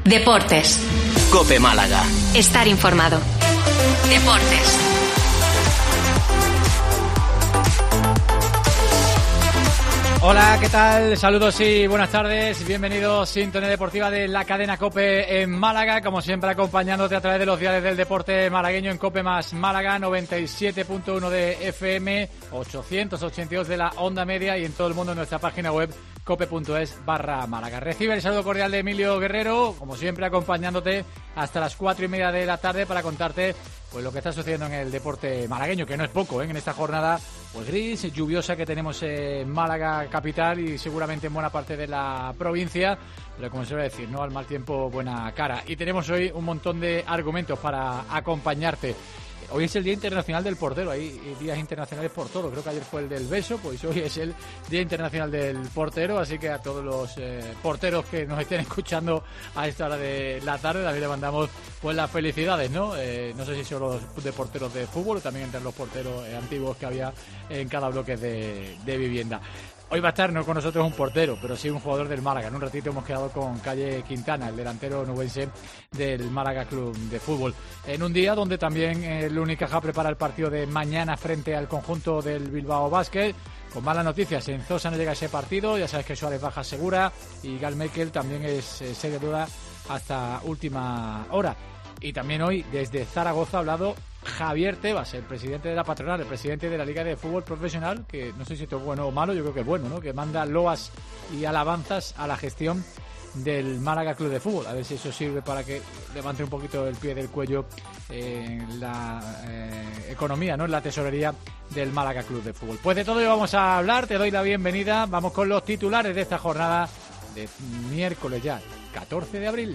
Deportes. COPE Málaga. Estar informado. Deportes. Hola, ¿qué tal? Saludos y buenas tardes. Bienvenidos, Sintonía Deportiva de la cadena COPE en Málaga. Como siempre, acompañándote a través de los diales del deporte malagueño en COPE más Málaga, 97.1 de FM, 882 de la onda media y en todo el mundo en nuestra página web cope.es/Málaga. Recibe el saludo cordial de Emilio Guerrero, como siempre acompañándote hasta las 4:30 de la tarde para contarte pues lo que está sucediendo en el deporte malagueño, que no es poco, en esta jornada pues gris, lluviosa que tenemos en Málaga capital y seguramente en buena parte de la provincia, pero como se suele decir, ¿no? Al mal tiempo buena cara. Y tenemos hoy un montón de argumentos para acompañarte. Hoy es el Día Internacional del Portero, hay días internacionales por todo. Creo que ayer fue el del beso, pues hoy es el Día Internacional del Portero, así que a todos los porteros que nos estén escuchando a esta hora de la tarde también le mandamos pues las felicidades, ¿no? No sé si son los de porteros de fútbol o también entre los porteros antiguos que había en cada bloque de vivienda. Hoy va a estar no con nosotros un portero, pero sí un jugador del Málaga. En un ratito hemos quedado con Calle Quintana, el delantero nubense del Málaga Club de Fútbol. En un día donde también el Unicaja prepara el partido de mañana frente al conjunto del Bilbao Basket. Con malas noticias, en Zosa no llega ese partido. Ya sabes que Suárez baja segura y Gal Mekel también es seria duda hasta última hora. Y también hoy desde Zaragoza ha hablado Javier Tebas, el presidente de la patronal, el presidente de la Liga de Fútbol Profesional, que no sé si esto es bueno o malo, yo creo que es bueno, ¿no? Que manda loas y alabanzas a la gestión del Málaga Club de Fútbol. A ver si eso sirve para que levante un poquito el pie del cuello en la economía, ¿no? En la tesorería del Málaga Club de Fútbol. Pues de todo ello vamos a hablar, te doy la bienvenida. Vamos con los titulares de esta jornada de miércoles ya, 14 de abril.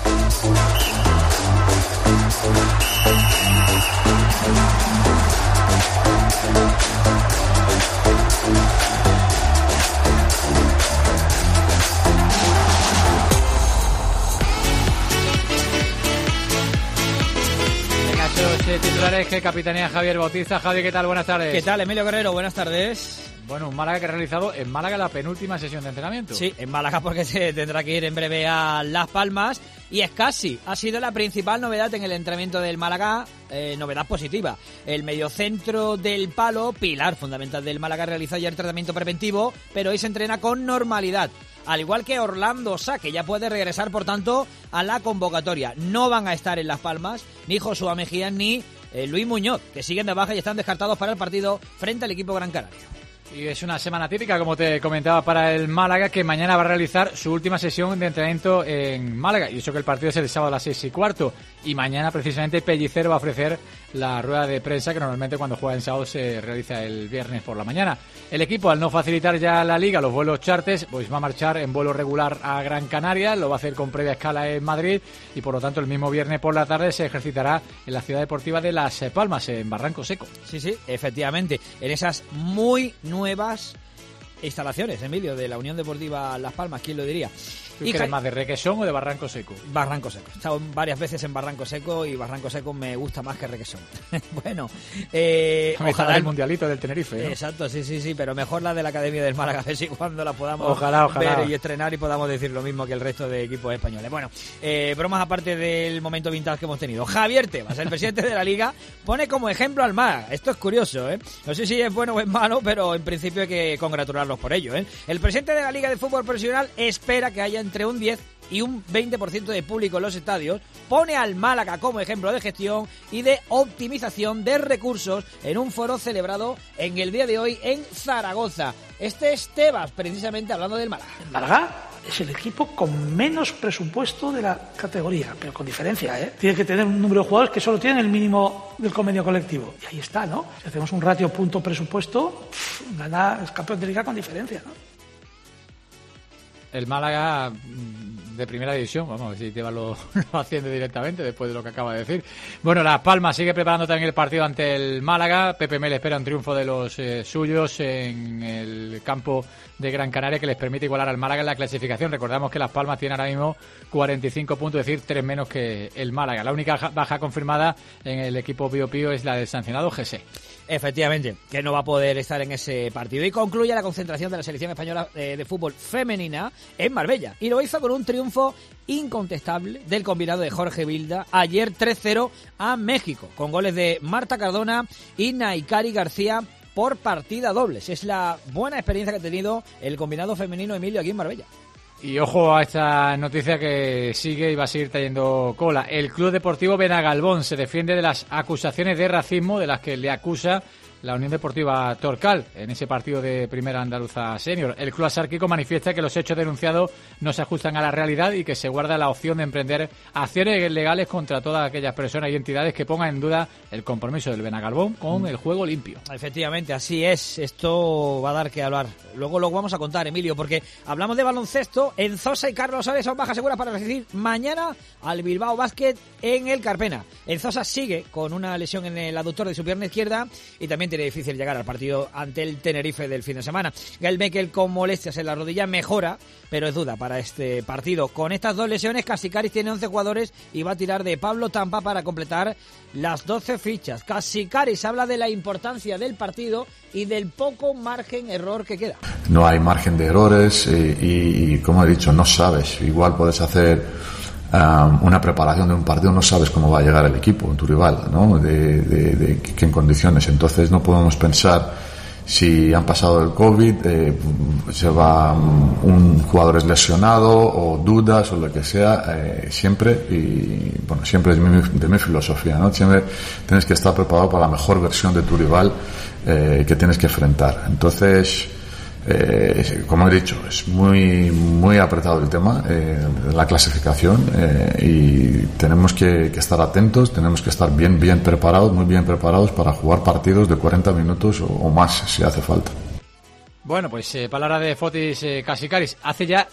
Venga, esos titulares que capitanea Javier Bautista. Javi, ¿qué tal? Buenas tardes. ¿Qué tal, Emilio Guerrero? Buenas tardes. Bueno, un Málaga que ha realizado en Málaga la penúltima sesión de entrenamiento. Sí, en Málaga porque se tendrá que ir en breve a Las Palmas. Y Escassi ha sido la principal novedad en el entrenamiento del Málaga, novedad positiva. El mediocentro del palo, pilar fundamental del Málaga, realizó ayer tratamiento preventivo, pero hoy se entrena con normalidad. Al igual que Orlando Sá, que ya puede regresar, por tanto, a la convocatoria. No van a estar en Las Palmas ni Josué Mejías ni Luis Muñoz, que siguen de baja y están descartados para el partido frente al equipo Gran Canaria. Y es una semana típica, como te comentaba, para el Málaga, que mañana va a realizar su última sesión de entrenamiento en Málaga. Y eso que el partido es el sábado a las 6:15. Y mañana, precisamente, Pellicer va a ofrecer la rueda de prensa que normalmente cuando juega en sábado se realiza el viernes por la mañana. El equipo, al no facilitar ya la Liga los vuelos charters, pues va a marchar en vuelo regular a Gran Canaria. Lo va a hacer con previa escala en Madrid. Y por lo tanto, el mismo viernes por la tarde se ejercitará en la ciudad deportiva de Las Palmas, en Barranco Seco. Sí, efectivamente. En esas muy nuevas instalaciones, Emilio, de la Unión Deportiva Las Palmas, ¿quién lo diría? ¿Tú quieres más de Requesón o de Barranco Seco? Barranco Seco. He estado varias veces en Barranco Seco y Barranco Seco me gusta más que Requesón. Bueno, ojalá el mundialito del Tenerife, ¿no? Exacto, sí, pero mejor la de la Academia del Málaga, a ver si cuando la podamos ojalá. ver y estrenar y podamos decir lo mismo que el resto de equipos españoles. Bueno, bromas aparte del momento vintage que hemos tenido. Javier Tebas, el presidente de la Liga, pone como ejemplo al Málaga. Esto es curioso, ¿eh? No sé si es bueno o es malo, pero en principio hay que congratularlos por ello, ¿eh? El presidente de la Liga de Fútbol Profesional espera que haya entre un 10 y un 20% de público en los estadios, pone al Málaga como ejemplo de gestión y de optimización de recursos en un foro celebrado en el día de hoy en Zaragoza. Este es Tebas, precisamente hablando del Málaga. El Málaga es el equipo con menos presupuesto de la categoría, pero con diferencia, ¿eh? Tiene que tener un número de jugadores que solo tienen el mínimo del convenio colectivo. Y ahí está, ¿no? Si hacemos un ratio punto-presupuesto, es campeón de Liga con diferencia, ¿no? El Málaga de primera división, vamos a ver si Tebas lo asciende directamente después de lo que acaba de decir. Bueno, Las Palmas sigue preparando también el partido ante el Málaga. Pepe Mel espera un triunfo de los suyos en el campo de Gran Canaria que les permite igualar al Málaga en la clasificación. Recordamos que Las Palmas tiene ahora mismo 45 puntos, es decir, 3 menos que el Málaga. La única baja confirmada en el equipo Pío Pío es la del sancionado Jesse. Efectivamente, que no va a poder estar en ese partido. Y concluye la concentración de la selección española de fútbol femenina en Marbella. Y lo hizo con un triunfo incontestable del combinado de Jorge Vilda ayer 3-0 a México, con goles de Marta Cardona y Naikari García por partida dobles. Es la buena experiencia que ha tenido el combinado femenino Emilio aquí en Marbella. Y ojo a esta noticia que sigue y va a seguir trayendo cola. El Club Deportivo Benagalbón se defiende de las acusaciones de racismo de las que le acusa la Unión Deportiva Torcal en ese partido de Primera Andaluza Senior. El club asárquico manifiesta que los hechos denunciados no se ajustan a la realidad y que se guarda la opción de emprender acciones legales contra todas aquellas personas y entidades que pongan en duda el compromiso del Benagalbón con el juego limpio. Efectivamente, así es. Esto va a dar que hablar. Luego lo vamos a contar, Emilio, porque hablamos de baloncesto. Enzosa y Carlos Soles son bajas seguras para recibir mañana al Bilbao Basket en el Carpena. Enzosa sigue con una lesión en el aductor de su pierna izquierda y también tiene difícil llegar al partido ante el Tenerife del fin de semana. Gael Mekel con molestias en la rodilla mejora, pero es duda para este partido. Con estas dos lesiones, Casicaris tiene 11 jugadores y va a tirar de Pablo Tampa para completar las 12 fichas. Casicaris habla de la importancia del partido y del poco margen error que queda. No hay margen de errores y como he dicho, no sabes. Igual puedes hacer una preparación de un partido, no sabes cómo va a llegar el equipo, tu rival, ¿no? De qué en condiciones. Entonces no podemos pensar si han pasado el COVID, se va un jugador es lesionado o dudas o lo que sea, siempre, y bueno, siempre es de mi filosofía, ¿no? Siempre tienes que estar preparado para la mejor versión de tu rival que tienes que enfrentar. Entonces, como he dicho, es muy apretado el tema de la clasificación y tenemos que estar atentos, tenemos que estar bien preparados, muy bien preparados para jugar partidos de 40 minutos o más si hace falta. Bueno, pues palabra de Fotis Casicaris. Hace ya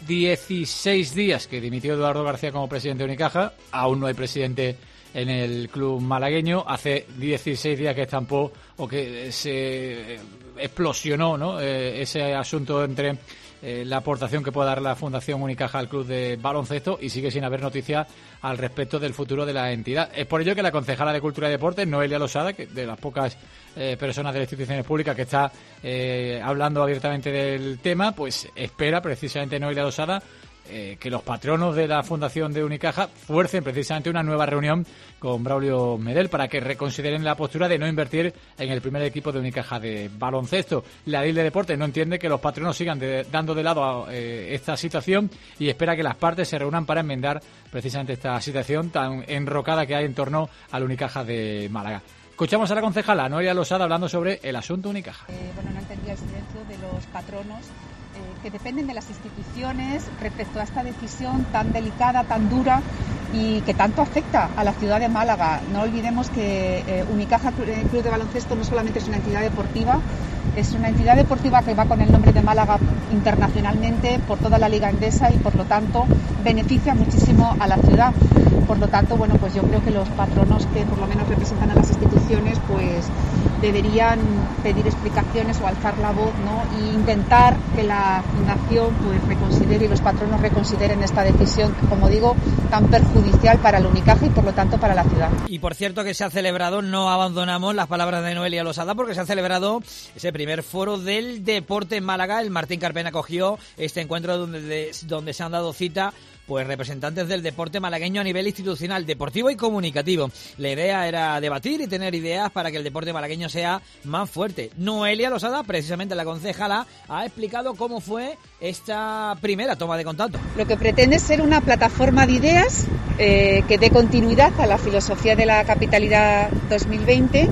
16 días que dimitió Eduardo García como presidente de Unicaja. Aún no hay presidente en el club malagueño. Hace 16 días que estampó o que se explosionó, ¿no? Ese asunto entre la aportación que puede dar la Fundación Unicaja al club de baloncesto, y sigue sin haber noticias al respecto del futuro de la entidad. Es por ello que la concejala de Cultura y Deportes, Noelia Losada, que de las pocas personas de las instituciones públicas que está hablando abiertamente del tema, pues espera precisamente Noelia Losada que los patronos de la Fundación de Unicaja fuercen precisamente una nueva reunión con Braulio Medel para que reconsideren la postura de no invertir en el primer equipo de Unicaja de baloncesto. La DIL de Deportes no entiende que los patronos sigan dando de lado esta situación y espera que las partes se reúnan para enmendar precisamente esta situación tan enrocada que hay en torno al Unicaja de Málaga. Escuchamos a la concejala Noelia Losada hablando sobre el asunto Unicaja. No entendía el silencio de los patronos que dependen de las instituciones respecto a esta decisión tan delicada, tan dura y que tanto afecta a la ciudad de Málaga. No olvidemos que Unicaja Club de Baloncesto no solamente es una entidad deportiva, es una entidad deportiva que va con el nombre de Málaga internacionalmente por toda la Liga Endesa y por lo tanto beneficia muchísimo a la ciudad. Por lo tanto, bueno, pues yo creo que los patronos que por lo menos representan a las instituciones pues deberían pedir explicaciones o alzar la voz, ¿no? E intentar que la Fundación pues reconsidere y los patronos reconsideren esta decisión, que, como digo, tan perjudicial para el Unicaja y por lo tanto para la ciudad. Y por cierto que se ha celebrado, no abandonamos las palabras de Noelia Losada, porque se ha celebrado ese primer foro del deporte en Málaga. El Martín Carpena acogió este encuentro donde se han dado cita pues representantes del deporte malagueño a nivel institucional, deportivo y comunicativo. La idea era debatir y tener ideas para que el deporte malagueño sea más fuerte. Noelia Losada, precisamente la concejala, ha explicado cómo fue esta primera toma de contacto. Lo que pretende es ser una plataforma de ideas que dé continuidad a la filosofía de la Capitalidad 2020.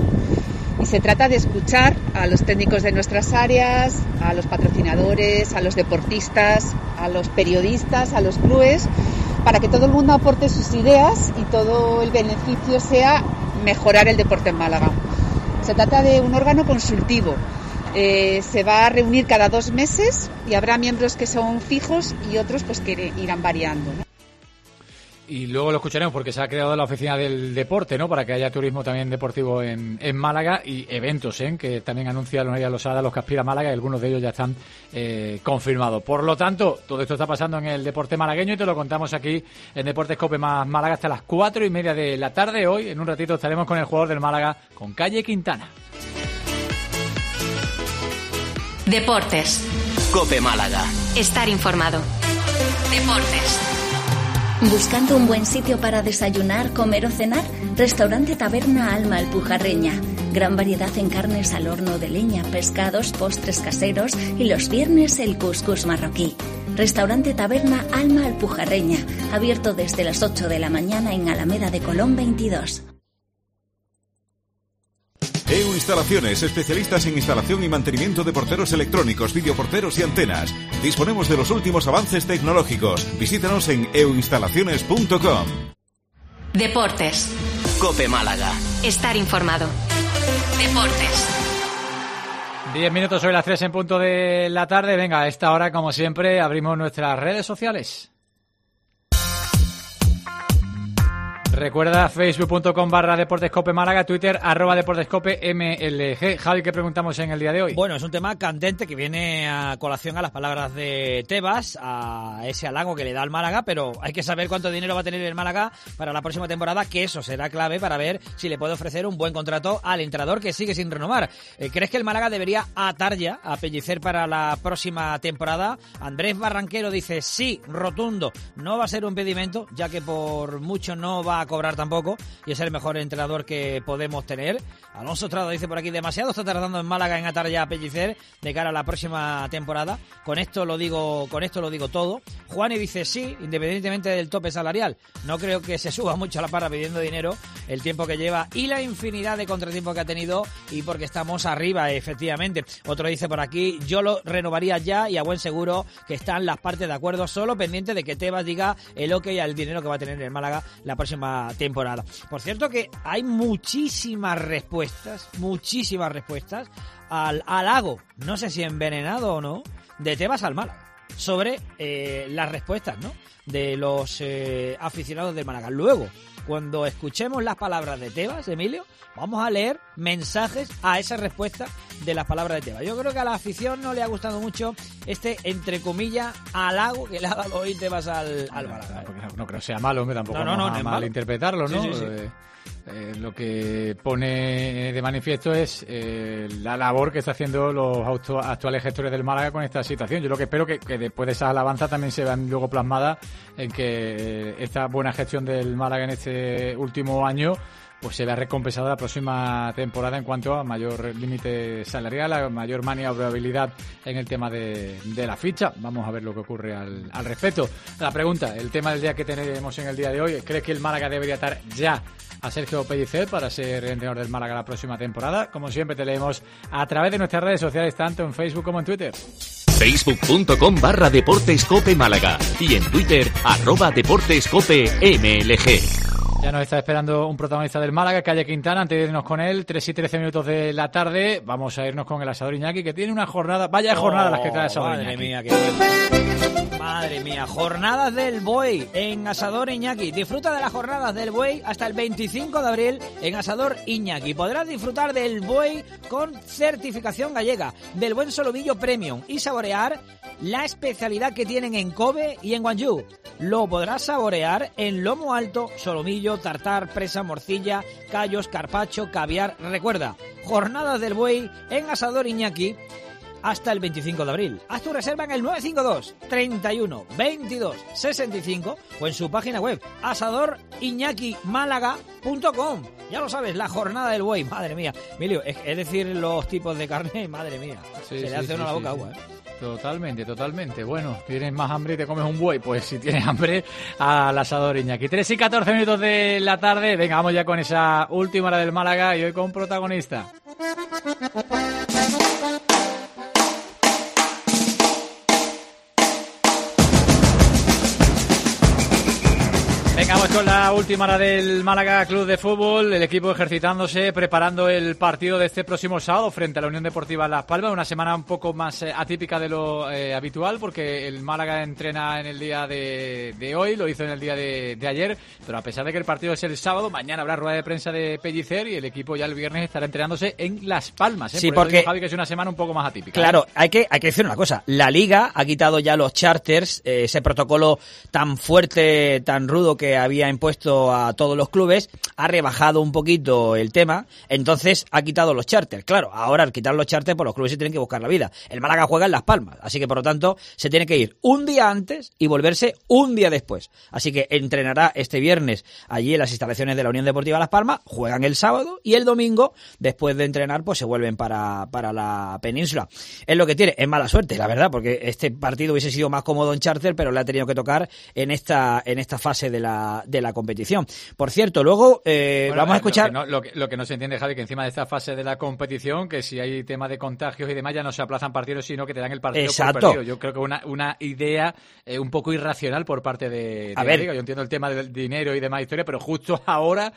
Y se trata de escuchar a los técnicos de nuestras áreas, a los patrocinadores, a los deportistas, a los periodistas, a los clubes, para que todo el mundo aporte sus ideas y todo el beneficio sea mejorar el deporte en Málaga. Se trata de un órgano consultivo. Se va a reunir cada 2 meses y habrá miembros que son fijos y otros pues que irán variando, ¿no? Y luego lo escucharemos porque se ha creado la oficina del deporte, ¿no? Para que haya turismo también deportivo en Málaga y eventos, que también anuncia Noelia Losada, los que aspira a Málaga, y algunos de ellos ya están confirmados. Por lo tanto, todo esto está pasando en el deporte malagueño y te lo contamos aquí en Deportes Cope más Málaga hasta las 4:30 de la tarde. Hoy, en un ratito, estaremos con el jugador del Málaga, con Calle Quintana. Deportes. COPE Málaga. Estar informado. Deportes. ¿Buscando un buen sitio para desayunar, comer o cenar? Restaurante Taberna Alma Alpujarreña. Gran variedad en carnes al horno de leña, pescados, postres caseros y los viernes el cuscús marroquí. Restaurante Taberna Alma Alpujarreña. Abierto desde las 8 de la mañana en Alameda de Colón 22. EU Instalaciones, especialistas en instalación y mantenimiento de porteros electrónicos, videoporteros y antenas. Disponemos de los últimos avances tecnológicos. Visítanos en euinstalaciones.com. Deportes. COPE Málaga. Estar informado. Deportes. 10 minutos sobre las 3 en punto de la tarde. Venga, a esta hora, como siempre, abrimos nuestras redes sociales. Recuerda facebook.com/deportescope Málaga, Twitter @deportescope_MLG. Javi, ¿qué preguntamos en el día de hoy? Bueno, es un tema candente que viene a colación a las palabras de Tebas, a ese halago que le da al Málaga, pero hay que saber cuánto dinero va a tener el Málaga para la próxima temporada, que eso será clave para ver si le puede ofrecer un buen contrato al entrenador que sigue sin renovar. ¿Crees que el Málaga debería atar ya a Pellicer para la próxima temporada? Andrés Barranquero dice sí, rotundo, no va a ser un impedimento, ya que por mucho no va a cobrar tampoco y es el mejor entrenador que podemos tener. Alonso Estrada dice por aquí, demasiado está tardando en Málaga en atar ya a Pellicer de cara a la próxima temporada. Con esto lo digo todo. Juani dice sí, independientemente del tope salarial. No creo que se suba mucho a la parra pidiendo dinero el tiempo que lleva y la infinidad de contratiempos que ha tenido y porque estamos arriba, efectivamente. Otro dice por aquí, yo lo renovaría ya y a buen seguro que están las partes de acuerdo, solo pendiente de que Tebas diga el ok al dinero que va a tener el Málaga la próxima temporada. Por cierto que hay muchísimas respuestas al halago, no sé si envenenado o no, de Tebas al Málaga, sobre las respuestas, ¿no?, de los aficionados del Málaga. Luego, cuando escuchemos las palabras de Tebas, Emilio, vamos a leer mensajes a esa respuesta de las palabras de Tebas. Yo creo que a la afición no le ha gustado mucho este, entre comillas, halago que le ha dado hoy Tebas al Málaga. No creo que sea malo, hombre, tampoco no es mal interpretarlo, ¿no? Sí. Lo que pone de manifiesto es la labor que está haciendo los actuales gestores del Málaga con esta situación. Yo lo que espero que después de esa alabanza también se vean luego plasmadas en que esta buena gestión del Málaga en este último año pues se vea recompensada la próxima temporada en cuanto a mayor límite salarial, a mayor maniobrabilidad en el tema de la ficha. Vamos a ver lo que ocurre al respecto. La pregunta, el tema del día que tenemos en el día de hoy, ¿crees que el Málaga debería atar ya a Sergio Pellicer para ser entrenador del Málaga la próxima temporada? Como siempre te leemos a través de nuestras redes sociales, tanto en Facebook como en Twitter. Facebook.com/Deportescope Málaga y en Twitter @DeportesCopeMLG. Ya nos está esperando un protagonista del Málaga, Calle Quintana. Antes de irnos con él, 3 y 13 minutos de la tarde, vamos a irnos con el Asador Iñaki, que tiene una jornada, vaya jornada las que trae Asador madre Iñaki. Mía, qué bueno. Madre mía, jornadas del Buey en Asador Iñaki. Disfruta de las jornadas del Buey hasta el 25 de abril en Asador Iñaki. Podrás disfrutar del Buey con certificación gallega, del buen solomillo premium y saborear la especialidad que tienen en Kobe y en Gwangju. Lo podrás saborear en lomo alto, solomillo, tartar, presa, morcilla, callos, carpaccio, caviar. Recuerda, jornadas del Buey en Asador Iñaki hasta el 25 de abril. Haz tu reserva en el 952 31 22 65 o en su página web asadoriñakimálaga.com. Ya lo sabes, la jornada del Buey. Madre mía, Emilio, es decir, los tipos de carne, madre mía, se le hace uno la boca agua, ¿eh? Totalmente. Bueno, tienes más hambre y te comes un buey. Pues si tienes hambre, al Asador Iñaki. 3 y 14 minutos de la tarde. Venga, vamos ya con esa última hora del Málaga y hoy con un protagonista. Venga, vamos con la última hora del Málaga Club de Fútbol, el equipo ejercitándose, preparando el partido de este próximo sábado frente a la Unión Deportiva Las Palmas, una semana un poco más atípica de lo habitual, porque el Málaga entrena en el día de hoy, lo hizo en el día de ayer, pero a pesar de que el partido es el sábado, mañana habrá rueda de prensa de Pellicer y el equipo ya el viernes estará entrenándose en Las Palmas. Sí, por porque eso digo, Javi, que es una semana un poco más atípica. Claro, hay que decir una cosa, la Liga ha quitado ya los charters, ese protocolo tan fuerte, tan rudo que que había impuesto a todos los clubes, ha rebajado un poquito el tema, entonces ha quitado los charters. Claro, ahora al quitar los charters, pues los clubes se tienen que buscar la vida. El Málaga juega en Las Palmas, así que por lo tanto se tiene que ir un día antes y volverse un día después. Así que entrenará este viernes allí en las instalaciones de la Unión Deportiva Las Palmas, juegan el sábado y el domingo, después de entrenar, pues se vuelven para la península. Es lo que tiene, es mala suerte, la verdad, porque este partido hubiese sido más cómodo en charter, pero le ha tenido que tocar en esta fase de la competición. Por cierto, luego vamos a escuchar... Lo que no se entiende, Javi, que encima de esta fase de la competición, que si hay tema de contagios y demás, ya no se aplazan partidos, sino que te dan el partido por perdido. Yo creo que una idea un poco irracional por parte de la Liga. Yo entiendo el tema del dinero y demás historia, pero justo ahora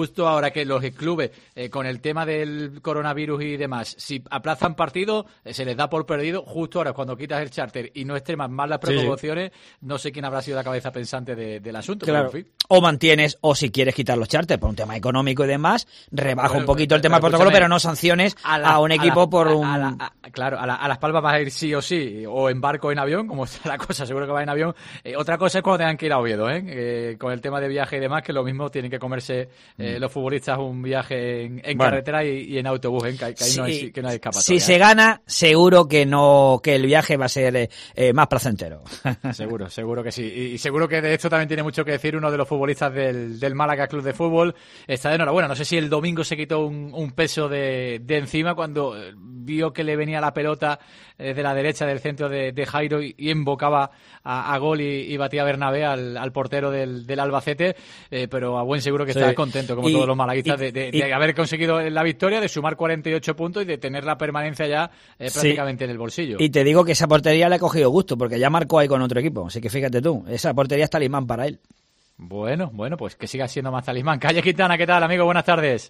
que los clubes, con el tema del coronavirus y demás, si aplazan partidos, se les da por perdido. Justo ahora, cuando quitas el charter y no extremas más las precauciones, no sé quién habrá sido la cabeza pensante del asunto. Claro. Pero, en fin. O mantienes, o si quieres quitar los charters por un tema económico y demás, rebaja un poquito el tema del protocolo, pero no sanciones a un equipo por un... Claro, a Las Palmas vas a ir sí o sí, o en barco o en avión, como está la cosa, seguro que va en avión. Otra cosa es cuando tengan que ir a Oviedo, con el tema de viaje y demás, que lo mismo tienen que comerse los futbolistas un viaje en carretera y en autobús, que ahí no hay escapatoria. Si se gana, seguro que el viaje va a ser más placentero. Seguro que sí. Y seguro que de esto también tiene mucho que decir uno de los futbolistas del Málaga Club de Fútbol. Está de enhorabuena. No sé si el domingo se quitó un peso de encima cuando vio que le venía la pelota de la derecha del centro de Jairo y embocaba a gol y batía a Bernabé al portero del Albacete, pero a buen seguro que está contento, como todos los malaguistas, de haber conseguido la victoria, de sumar 48 puntos y de tener la permanencia ya prácticamente en el bolsillo. Y te digo que esa portería le ha cogido gusto, porque ya marcó ahí con otro equipo, así que fíjate tú, esa portería es talismán para él. Bueno, pues que siga siendo más talismán. Calle Quintana, ¿qué tal, amigo? Buenas tardes.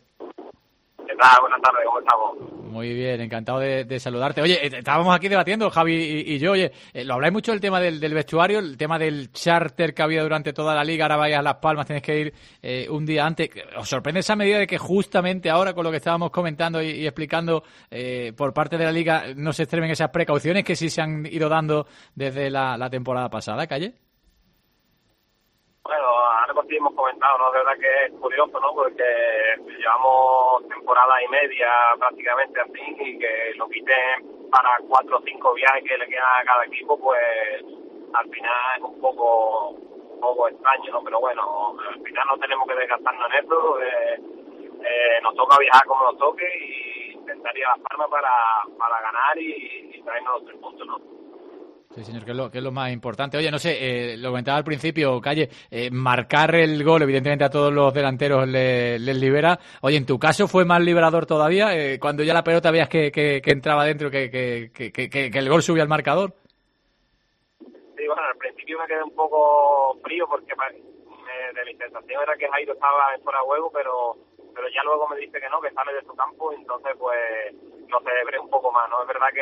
¿Qué tal? Buenas tardes, ¿cómo estamos? Muy bien, encantado de saludarte. Oye, estábamos aquí debatiendo, Javi y yo, lo habláis mucho del tema del vestuario, el tema del charter que había durante toda la liga, ahora vais a Las Palmas, tenéis que ir un día antes. ¿Os sorprende esa medida de que justamente ahora, con lo que estábamos comentando y explicando por parte de la liga, no se extremen esas precauciones que sí se han ido dando desde la temporada pasada, Calle? Bueno, algo sí hemos comentado, ¿no? De verdad que es curioso, ¿no? Porque llevamos temporada y media prácticamente así, y que lo quiten para 4 o 5 viajes que le quedan a cada equipo, pues al final es un poco extraño, ¿no? Pero bueno, al final no tenemos que desgastarnos en esto, nos toca viajar como nos toque y intentar ir a Las Palmas para ganar y traernos los 3 puntos, ¿no? Sí, señor, que es lo más importante. Oye, no sé, lo comentaba al principio, Calle, marcar el gol, evidentemente a todos los delanteros les libera. Oye, en tu caso fue más liberador todavía, cuando ya la pelota veías que entraba dentro, que el gol subía al marcador. Sí, bueno, al principio me quedé un poco frío porque de mi sensación era que Jairo estaba en fuera de juego, pero ya luego me dice que no, que sale de su campo, y entonces pues lo celebré un poco más, ¿no? Es verdad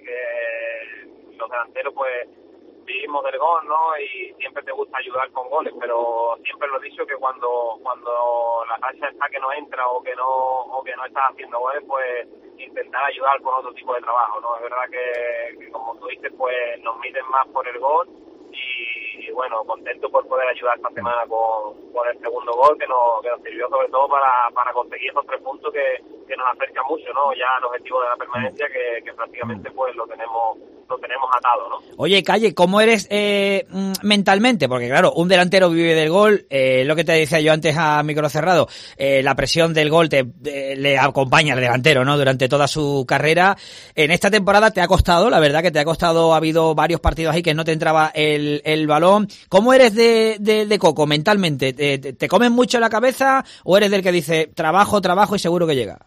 que los delanteros pues vivimos del gol, ¿no? Y siempre te gusta ayudar con goles, pero siempre lo he dicho que cuando la racha está que no entra o que no estás haciendo goles, pues intentar ayudar con otro tipo de trabajo, ¿no? Es verdad que como tú dices, pues nos miden más por el gol y bueno, contento por poder ayudar esta semana con el segundo gol que nos sirvió sobre todo para conseguir esos 3 puntos que nos acercan mucho, ¿no? Ya al objetivo de la permanencia que prácticamente pues lo tenemos atado, ¿no? Oye, Calle, ¿cómo eres mentalmente? Porque claro, un delantero vive del gol, lo que te decía yo antes a micro cerrado, la presión del gol le acompaña al delantero, ¿no? Durante toda su carrera. En esta temporada te ha costado, la verdad que te ha costado, ha habido varios partidos ahí que no te entraba el balón. ¿Cómo eres de coco mentalmente? ¿Te comes mucho la cabeza o eres del que dice trabajo y seguro que llega?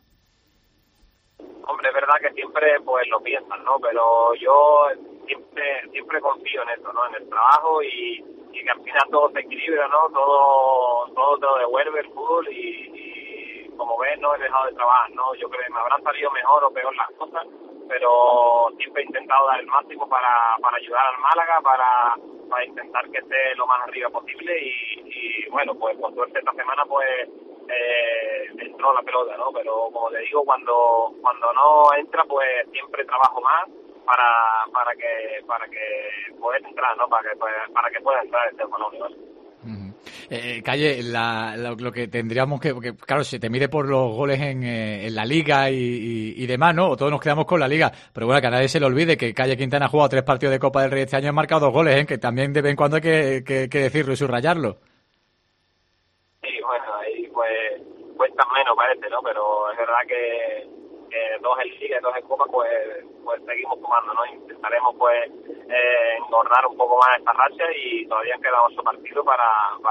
Hombre, es verdad que siempre pues lo piensan, ¿no? Pero yo siempre confío en eso, ¿no? En el trabajo y que al final todo se equilibra, ¿no? Todo te lo devuelve el fútbol y como ves no he dejado de trabajar, ¿no? Yo creo que me habrán salido mejor o peor las cosas, pero siempre he intentado dar el máximo para ayudar al Málaga, para intentar que esté lo más arriba posible y bueno, pues por suerte esta semana pues entró la pelota, ¿no? Pero como te digo, cuando no entra, pues siempre trabajo más para que pueda entrar, ¿no? Para que pueda entrar este balón, ¿no? Calle, lo que tendríamos que... Porque, claro, se te mide por los goles en la Liga y demás, ¿no? O todos nos quedamos con la Liga. Pero bueno, que a nadie se le olvide que Calle Quintana ha jugado 3 partidos de Copa del Rey este año y ha marcado 2 goles, ¿eh? Que también de vez en cuando hay que decirlo y subrayarlo. Sí, bueno, ahí pues cuesta menos parece, ¿no? Pero es verdad que 2 en Liga y 2 en Copa, pues seguimos jugando, ¿no? Intentaremos pues engordar un poco más esta racha y todavía queda 8 partidos para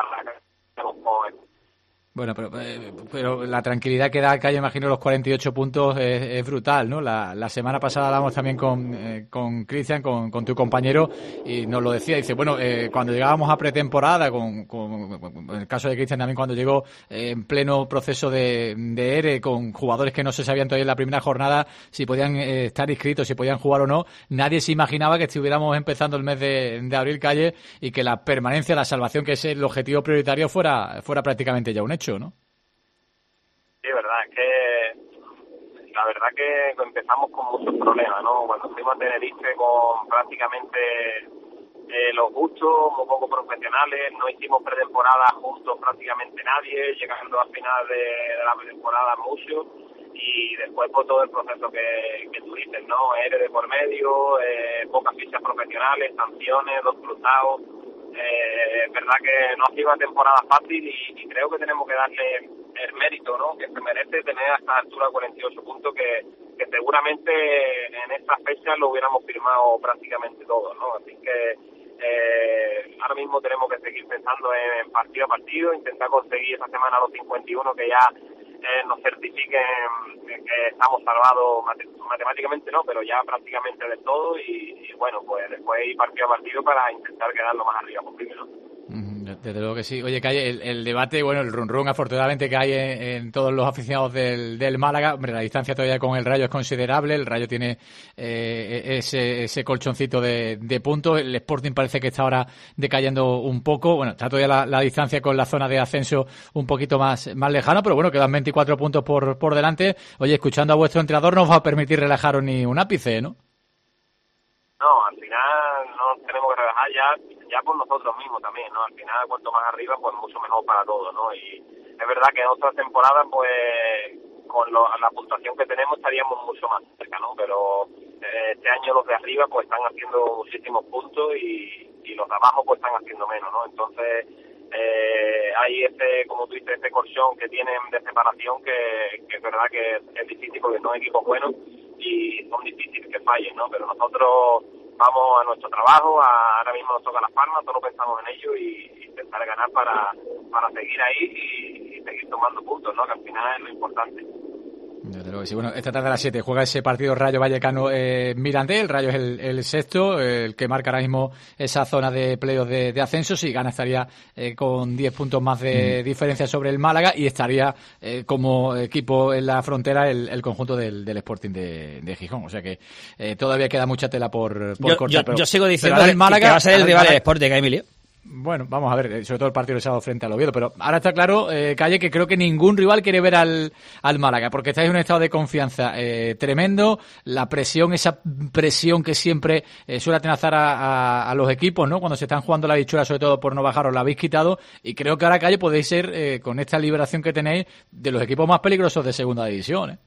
Bueno, pero la tranquilidad que da Calle, imagino, los 48 puntos es brutal, ¿no? La semana pasada hablamos también con Cristian, con tu compañero, y nos lo decía, dice, bueno, cuando llegábamos a pretemporada, en el caso de Cristian también cuando llegó en pleno proceso de ERE, con jugadores que no se sabían todavía en la primera jornada si podían estar inscritos, si podían jugar o no, nadie se imaginaba que estuviéramos empezando el mes de abril, Calle, y que la permanencia, la salvación, que es el objetivo prioritario, fuera prácticamente ya un hecho, ¿no? Sí, la verdad que empezamos con muchos problemas, ¿no? Cuando fuimos a Tenerife con prácticamente los gustos muy poco profesionales, no hicimos pretemporada juntos prácticamente nadie, llegando al final de la pretemporada mucho, y después por todo el proceso que tú dices, ¿no? ERE de por medio, pocas fichas profesionales, sanciones, 2 cruzados. Es verdad que no ha sido una temporada fácil y creo que tenemos que darle el mérito, ¿no? Que se merece tener a esta altura 48 puntos que seguramente en esta fecha lo hubiéramos firmado prácticamente todo, ¿no? Así que ahora mismo tenemos que seguir pensando en partido a partido, intentar conseguir esta semana los 51 que ya nos certifiquen que estamos salvados matemáticamente, no, pero ya prácticamente del todo y bueno, pues después ir partido a partido para intentar quedar lo más arriba posible, ¿no? Desde luego que sí. Oye, Calle, el debate, bueno, el run afortunadamente que hay en todos los aficionados del Málaga. Hombre, la distancia todavía con el Rayo es considerable. El Rayo tiene ese colchoncito de puntos. El Sporting parece que está ahora decayendo un poco. Bueno, está todavía la distancia con la zona de ascenso un poquito más lejano, pero bueno, quedan 24 puntos por delante. Oye, escuchando a vuestro entrenador no os va a permitir relajaros ni un ápice, ¿no? No, al final no tenemos que relajar ya por nosotros mismos también, ¿no? Al final, cuanto más arriba, pues mucho mejor para todos, ¿no? Y es verdad que en otras temporadas, pues con la puntuación que tenemos estaríamos mucho más cerca, ¿no? Pero este año los de arriba pues están haciendo muchísimos puntos y los de abajo pues están haciendo menos, ¿no? Entonces hay como tú dices, colchón que tienen de separación que es verdad que es difícil porque son equipos buenos y son difíciles que fallen, ¿no? Pero nosotros vamos a nuestro trabajo, ahora mismo nos toca Las Palmas, todos pensamos en ello y intentar ganar para seguir ahí y seguir tomando puntos, ¿no? Que al final es lo importante. Desde luego que sí. Bueno, esta tarde a las 7 juega ese partido Rayo Vallecano Mirandés. El Rayo es el sexto, el que marca ahora mismo esa zona de playoff de ascenso. Si gana estaría con 10 puntos más de diferencia sobre el Málaga y estaría como equipo en la frontera el conjunto del Sporting de Gijón. O sea que todavía queda mucha tela por cortar. Yo sigo diciendo el Málaga, que va a ser el rival del Sporting, Emilio. Bueno, vamos a ver, sobre todo el partido del sábado frente al Oviedo, pero ahora está claro, Calle, que creo que ningún rival quiere ver al Málaga, porque estáis en un estado de confianza tremendo, la presión, esa presión que siempre suele atenazar a los equipos, ¿no? Cuando se están jugando la bichuela, sobre todo por no bajaros, la habéis quitado, y creo que ahora, Calle, podéis ser, con esta liberación que tenéis, de los equipos más peligrosos de segunda división, ¿eh?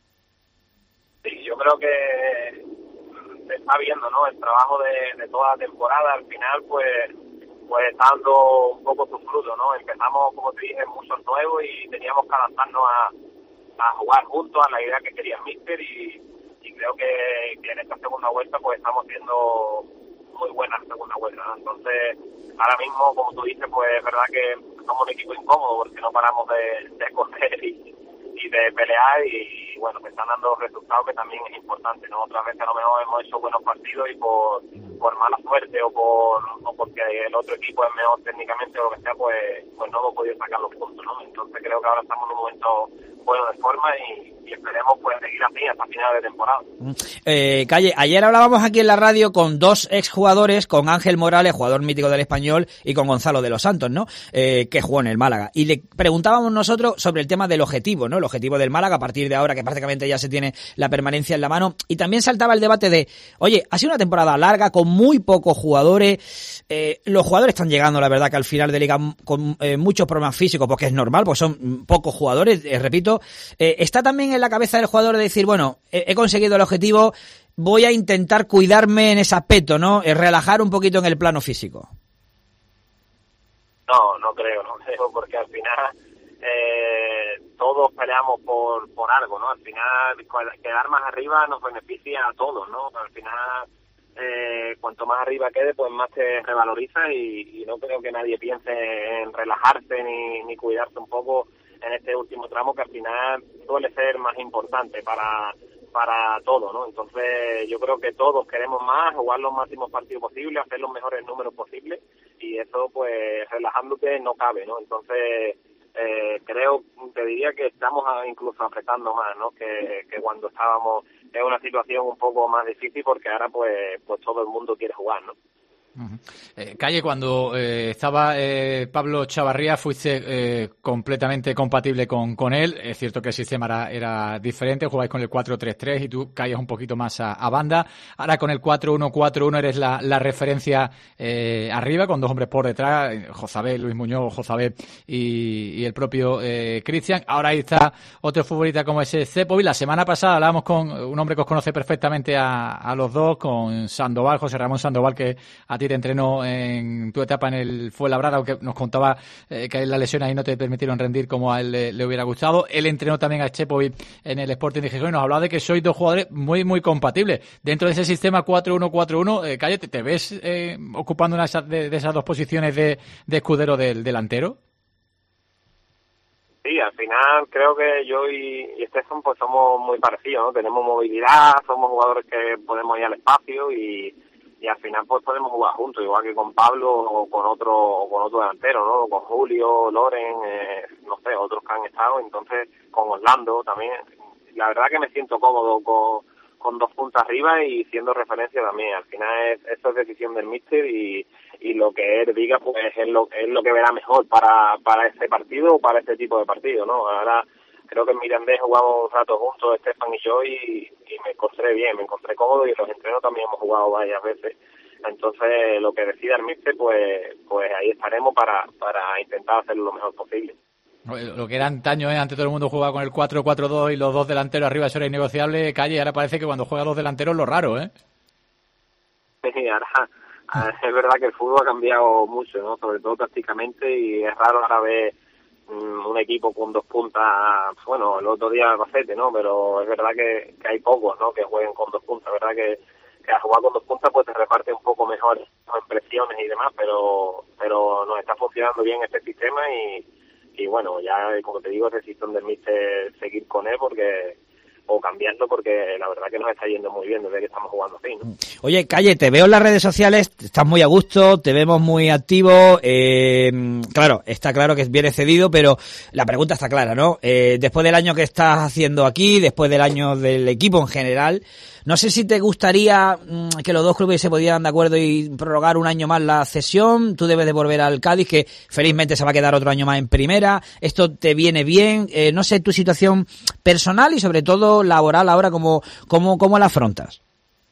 Sí, yo creo que se está viendo, ¿no? El trabajo de toda la temporada, al final, pues está dando un poco sus frutos, ¿no? Empezamos, como te dije, muchos nuevos y teníamos que adaptarnos a jugar juntos a la idea que quería el míster y creo que en esta segunda vuelta pues estamos haciendo muy buena segunda vuelta, ¿no? Entonces, ahora mismo, como tú dices, pues es verdad que somos un equipo incómodo porque no paramos de correr y de pelear y bueno, me están dando resultados que también es importante, ¿no? Otras veces a lo mejor hemos hecho buenos partidos y por mala suerte o porque el otro equipo es mejor técnicamente o lo que sea, pues no hemos podido sacar los puntos, ¿no? Entonces creo que ahora estamos en un momento bueno de forma y esperemos pues seguir así hasta final de temporada. Calle, ayer hablábamos aquí en la radio con dos exjugadores, con Ángel Morales, jugador mítico del Español, y con Gonzalo de los Santos, ¿no? Que jugó en el Málaga. Y le preguntábamos nosotros sobre el tema del objetivo, ¿no? El objetivo del Málaga a partir de ahora, que prácticamente ya se tiene la permanencia en la mano. Y también saltaba el debate de, oye, ha sido una temporada larga con muy pocos jugadores. Los jugadores están llegando, la verdad, que al final de liga con muchos problemas físicos, porque es normal, pues son pocos jugadores, repito. Está también en la cabeza del jugador de decir, bueno, he conseguido el objetivo, voy a intentar cuidarme en ese aspecto, ¿no? Relajar un poquito en el plano físico. No creo, porque al final todos peleamos por algo, ¿no? Al final quedar más arriba nos beneficia a todos, ¿no? Al final cuanto más arriba quede, pues más te revaloriza y no creo que nadie piense en relajarse ni cuidarse un poco en este último tramo, que al final suele ser más importante para todos, ¿no? Entonces yo creo que todos queremos más, jugar los máximos partidos posibles, hacer los mejores números posibles, y eso pues relajándote no cabe, ¿no? Entonces te diría que estamos incluso apretando más, ¿no? Que cuando estábamos en una situación un poco más difícil, porque ahora pues todo el mundo quiere jugar, ¿no? Calle, cuando estaba Pablo Chavarría, fuiste completamente compatible con él. Es cierto que el sistema era diferente, jugabais con el 4-3-3 y tú caías un poquito más a banda. Ahora con el 4-1-4-1 eres la referencia arriba, con dos hombres por detrás, Jozabé, Luis Muñoz, Jozabé y el propio Cristian. Ahora ahí está otro futbolista como ese Cepovic. La semana pasada hablábamos con un hombre que os conoce perfectamente a los dos, con Sandoval, José Ramón Sandoval, que a ti te entrenó en tu etapa en el Fuenlabrada, aunque nos contaba que las lesiones ahí no te permitieron rendir como a él le hubiera gustado. Él entrenó también a Cepovic en el Sporting de Gijón y nos hablaba de que sois dos jugadores muy, muy compatibles. Dentro de ese sistema 4-1-4-1, Calle, ¿te ves ocupando una de esas dos posiciones de escudero del delantero? Sí, al final creo que yo y Estefan pues somos muy parecidos, ¿no? Tenemos movilidad, somos jugadores que podemos ir al espacio y al final pues podemos jugar juntos, igual que con Pablo o con otro delantero, ¿no? Con Julio, Loren, no sé, otros que han estado, entonces con Orlando también. La verdad que me siento cómodo con dos puntas arriba y siendo referencia también. Al final eso es decisión del míster y lo que él diga pues es lo que verá mejor para este partido o para este tipo de partido, ¿no? Ahora creo que en Mirandés jugamos un rato juntos, Estefan y yo, y me encontré bien, me encontré cómodo, y en los entrenos también hemos jugado varias veces. Entonces, lo que decida el míster, pues ahí estaremos para intentar hacerlo lo mejor posible. Lo que era antaño, antes todo el mundo jugaba con el 4-4-2 y los dos delanteros arriba, eso era innegociable, Calle, y ahora parece que cuando juega dos delanteros es lo raro, ¿eh? Sí, ahora es verdad que el fútbol ha cambiado mucho, ¿no? Sobre todo tácticamente, y es raro ahora ver un equipo con dos puntas. Bueno, el otro día Albacete, ¿no? Pero es verdad que hay pocos, ¿no? Que jueguen con dos puntas. Es verdad que al jugar con dos puntas pues te reparte un poco mejor en presiones y demás, pero nos está funcionando bien este sistema y bueno, ya como te digo, es decisión del míster seguir con él o cambiando, porque la verdad que nos está yendo muy bien desde que estamos jugando así, ¿no? Oye, Calle, te veo en las redes sociales, estás muy a gusto, te vemos muy activo, claro, está claro que viene cedido, pero la pregunta está clara, ¿no? Después del año que estás haciendo aquí, después del año del equipo en general, no sé si te gustaría que los dos clubes se pudieran de acuerdo y prorrogar un año más la cesión. Tú debes de volver al Cádiz, que felizmente se va a quedar otro año más en primera. Esto te viene bien. No sé tu situación personal y sobre todo laboral ahora, ¿cómo la afrontas?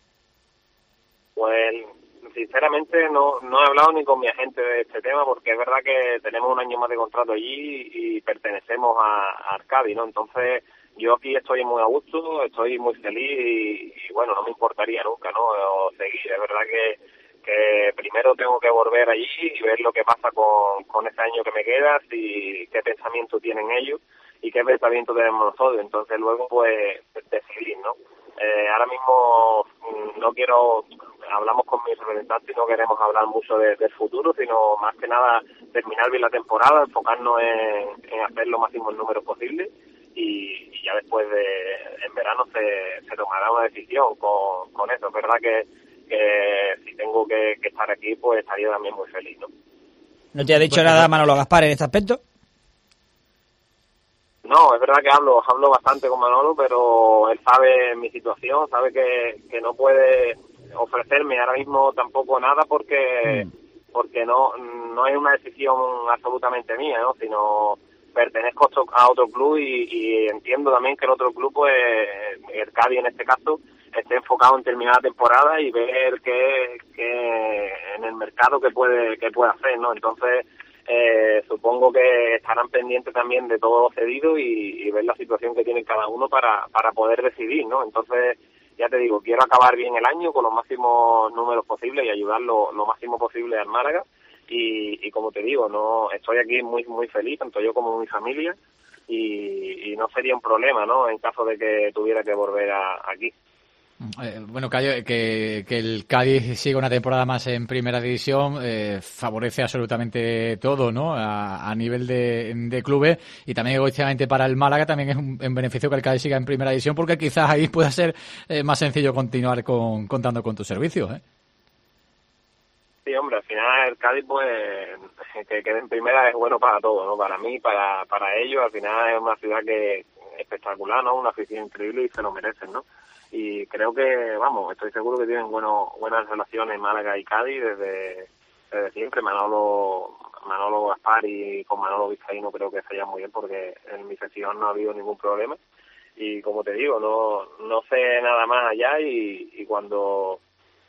Pues sinceramente no he hablado ni con mi agente de este tema, porque es verdad que tenemos un año más de contrato allí y pertenecemos a Cádiz, ¿no? Entonces yo aquí estoy muy a gusto, estoy muy feliz y bueno, no me importaría nunca, ¿no? O seguir. Es verdad que primero tengo que volver allí y ver lo que pasa con ese año que me queda, si qué pensamiento tienen ellos y qué pensamiento tenemos nosotros. Entonces luego pues decidir, ¿no? Ahora mismo no quiero, hablamos con mis representantes y no queremos hablar mucho del futuro, sino más que nada terminar bien la temporada, enfocarnos en hacer lo máximo números posible. Y ya después en verano se tomará una decisión con eso. Es verdad que si tengo que estar aquí, pues estaría también muy feliz, ¿no? ¿No te ha dicho nada Manolo Gaspar en este aspecto? No, es verdad que hablo bastante con Manolo, pero él sabe mi situación, sabe que no puede ofrecerme ahora mismo tampoco nada porque no es una decisión absolutamente mía, ¿no? Sino pertenezco a otro club y entiendo también que el otro club, pues el Cádiz en este caso, esté enfocado en terminar la temporada y ver qué en el mercado qué puede hacer, ¿no? Entonces supongo que estarán pendientes también de todo lo cedido y ver la situación que tiene cada uno para poder decidir, ¿no? Entonces, ya te digo, quiero acabar bien el año con los máximos números posibles y ayudar lo máximo posible al Málaga y como te digo, no estoy aquí muy muy feliz, tanto yo como mi familia y no sería un problema, ¿no? En caso de que tuviera que volver aquí. Bueno, Cayo, que el Cádiz siga una temporada más en primera división favorece absolutamente todo, ¿no? A nivel de clubes y también egoísticamente para el Málaga también es un beneficio que el Cádiz siga en primera división porque quizás ahí pueda ser más sencillo continuar contando con tus servicios, ¿eh? Sí, hombre, al final el Cádiz, pues, que quede en primera es bueno para todos, ¿no? Para mí, para ellos, al final es una ciudad que es espectacular, ¿no? Una afición increíble y se lo merecen, ¿no? Y creo que, vamos, estoy seguro que tienen buenas relaciones Málaga y Cádiz desde siempre. Manolo Gaspar y con Manolo Vizcaíno creo que se llevan muy bien porque en mi sesión no ha habido ningún problema. Y como te digo, no sé nada más allá y cuando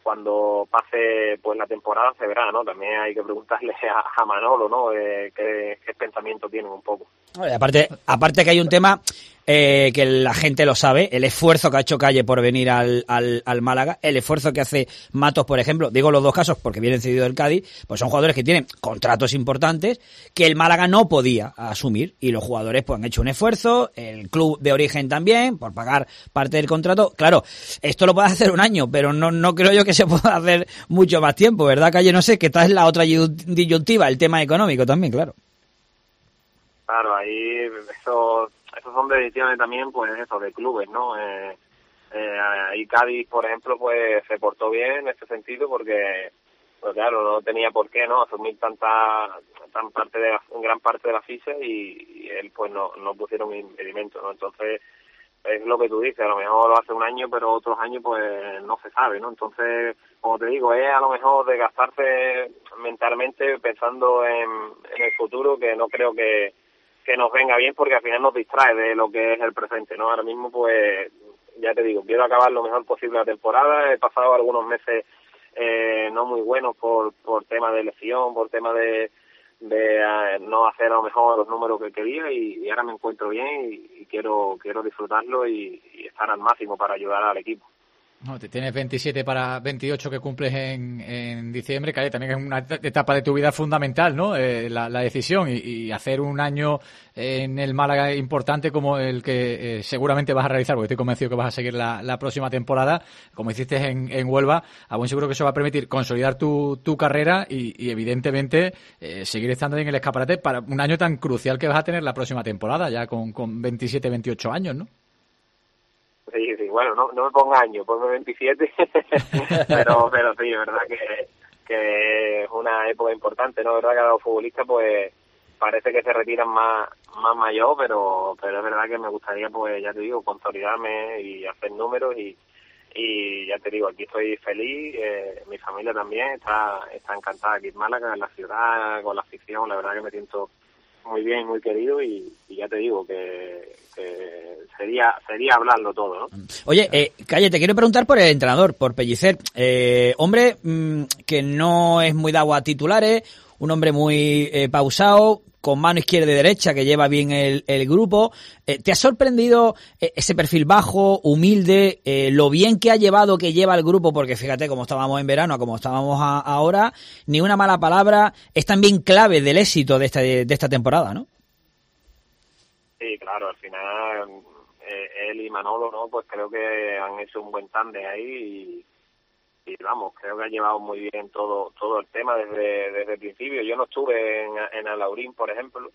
pase pues la temporada se verá, ¿no? También hay que preguntarle a Manolo, ¿no? Qué pensamiento tienen un poco. Aparte que hay un tema que la gente lo sabe, el esfuerzo que ha hecho Calle por venir al Málaga, el esfuerzo que hace Matos, por ejemplo, digo los dos casos porque vienen cedido del Cádiz, pues son jugadores que tienen contratos importantes que el Málaga no podía asumir y los jugadores pues han hecho un esfuerzo, el club de origen también, por pagar parte del contrato. Claro, esto lo puedes hacer un año, pero no creo yo que se pueda hacer mucho más tiempo, ¿verdad, Calle? No sé, que esta es la otra disyuntiva, el tema económico también, claro. Claro, ahí esos son decisiones también, pues eso, de clubes, ¿no? Ahí Cádiz, por ejemplo, pues se portó bien en ese sentido porque, pues claro, no tenía por qué, ¿no? Asumir gran parte de la ficha y él, pues no pusieron impedimento, ¿no? Entonces, es lo que tú dices, a lo mejor lo hace un año, pero otros años, pues no se sabe, ¿no? Entonces, como te digo, es a lo mejor de gastarse mentalmente pensando en el futuro, que no creo que nos venga bien porque al final nos distrae de lo que es el presente, ¿no? Ahora mismo, pues, ya te digo, quiero acabar lo mejor posible la temporada. He pasado algunos meses no muy buenos por tema de lesión, por tema de no hacer a lo mejor los números que quería y ahora me encuentro bien y quiero disfrutarlo y estar al máximo para ayudar al equipo. No, te tienes 27 para 28 que cumples en diciembre, que también es una etapa de tu vida fundamental, ¿no? La decisión y hacer un año en el Málaga importante como el que seguramente vas a realizar, porque estoy convencido que vas a seguir la próxima temporada, como hiciste en Huelva. A buen seguro que eso va a permitir consolidar tu carrera y evidentemente seguir estando en el escaparate para un año tan crucial que vas a tener la próxima temporada, ya con 27, 28 años, ¿no? Sí, bueno, no me ponga años, ponme 27, pero sí, es verdad que es una época importante, ¿no? Es verdad que a los futbolistas, pues, parece que se retiran más mayor, pero es verdad que me gustaría, pues, ya te digo, consolidarme y hacer números y ya te digo, aquí estoy feliz, mi familia también está encantada aquí en Málaga, en la ciudad, con la afición, la verdad que me siento muy bien, muy querido y ya te digo que sería hablarlo todo, ¿no? Oye, Calle, te quiero preguntar por el entrenador, por Pellicer. Hombre que no es muy dado a titulares, un hombre muy pausado, con mano izquierda y derecha, que lleva bien el grupo. ¿Te ha sorprendido ese perfil bajo, humilde, lo bien que lleva el grupo? Porque fíjate, como estábamos en verano, como estábamos ahora, ni una mala palabra, es también clave del éxito de esta temporada, ¿no? Sí, claro, al final él y Manolo, ¿no? Pues creo que han hecho un buen tándem ahí y vamos, creo que ha llevado muy bien todo el tema desde el principio. Yo no estuve en Alaurín, por ejemplo,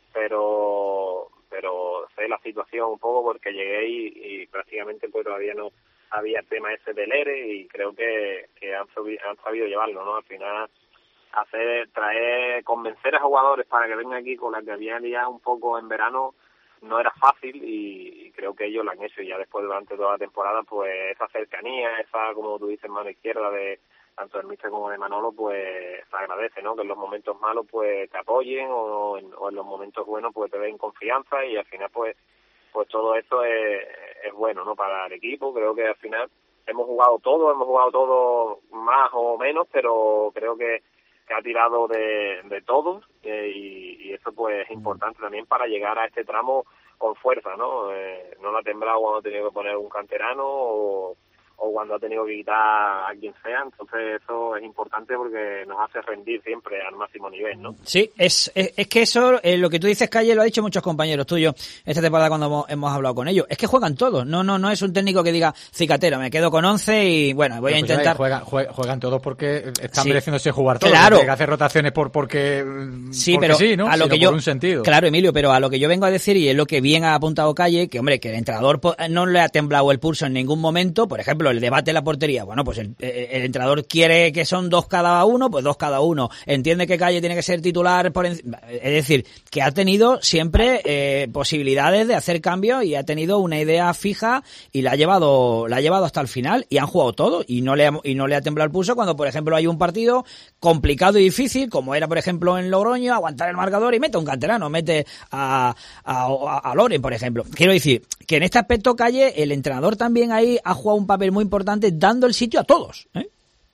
pero sé la situación un poco porque llegué y prácticamente pues todavía no había el tema ese del ERE y creo que han sabido llevarlo, ¿no? Al final convencer a jugadores para que vengan aquí con la que había liado un poco en verano, no era fácil y creo que ellos lo han hecho. Y ya después, durante toda la temporada, pues esa cercanía, esa, como tú dices, mano izquierda de tanto del míster como de Manolo, pues se agradece, ¿no? Que en los momentos malos pues te apoyen o en los momentos buenos pues te den confianza, y al final pues todo eso es bueno, ¿no? Para el equipo. Creo que al final hemos jugado todo más o menos, pero creo que ha tirado de todos, y eso pues es importante también para llegar a este tramo con fuerza, ¿no? No lo ha temblado cuando ha tenido que poner un canterano o cuando ha tenido que quitar a quien sea. Entonces eso es importante porque nos hace rendir siempre al máximo nivel, ¿no? Sí, es que eso, lo que tú dices, Calle, lo ha dicho muchos compañeros tuyos esta temporada cuando hemos hablado con ellos. Es que juegan todos, no es un técnico que diga, cicatero, me quedo con 11 y bueno, voy a intentar... Juegan todos porque están sí, mereciéndose jugar todos. Claro. Que hace rotaciones porque pero sí, ¿no? a lo Sino que yo, por un sentido. Claro, Emilio, pero a lo que yo vengo a decir, y es lo que bien ha apuntado Calle, que hombre, que el entrenador no le ha temblado el pulso en ningún momento. Por ejemplo, el debate en la portería, bueno, pues el entrenador quiere que son 2 cada uno, pues 2 cada uno. Entiende que Calle tiene que ser titular es decir, que ha tenido siempre posibilidades de hacer cambios y ha tenido una idea fija y la ha llevado hasta el final, y han jugado todo y no le ha temblado el pulso cuando, por ejemplo, hay un partido complicado y difícil, como era, por ejemplo, en Logroño, aguantar el marcador y mete a un canterano, mete a Loren, por ejemplo. Quiero decir que en este aspecto, Calle, el entrenador también ahí ha jugado un papel muy importante, dando el sitio a todos, ¿eh?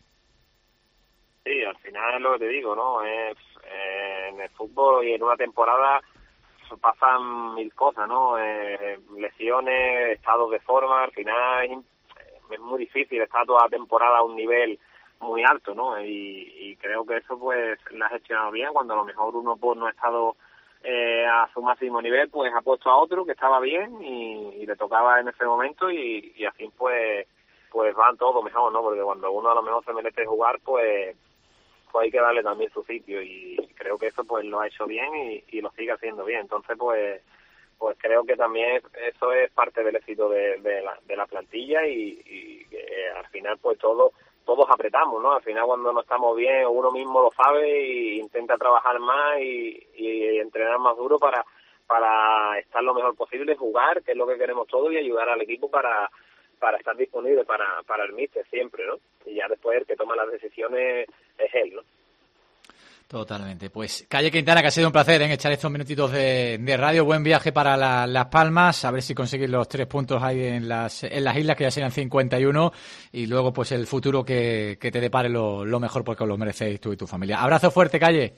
Sí, al final es lo que te digo, ¿no? En el fútbol y en una temporada pasan 1000 cosas, ¿no? Lesiones, estados de forma, al final es muy difícil estar toda la temporada a un nivel muy alto, ¿no? Y creo que eso pues lo has gestionado bien. Cuando a lo mejor uno pues no ha estado a su máximo nivel, pues ha puesto a otro que estaba bien y le tocaba en ese momento, y así pues van todo mejor, ¿no? Porque cuando uno a lo mejor se merece jugar, pues hay que darle también su sitio, y creo que eso pues lo ha hecho bien y lo sigue haciendo bien. Entonces pues creo que también eso es parte del éxito de la plantilla, y al final pues todos apretamos, ¿no? Al final cuando no estamos bien, uno mismo lo sabe e intenta trabajar más y entrenar más duro para estar lo mejor posible, jugar, que es lo que queremos todos, y ayudar al equipo para estar disponible para el míster siempre, ¿no? Y ya después el que toma las decisiones es él, ¿no? Totalmente. Pues Calle Quintana, que ha sido un placer echar estos minutitos de radio. Buen viaje para Las Palmas, a ver si conseguís los 3 puntos ahí en las islas, que ya serían 51, y luego pues el futuro que te depare lo mejor, porque os lo merecéis tú y tu familia. Abrazo fuerte, Calle.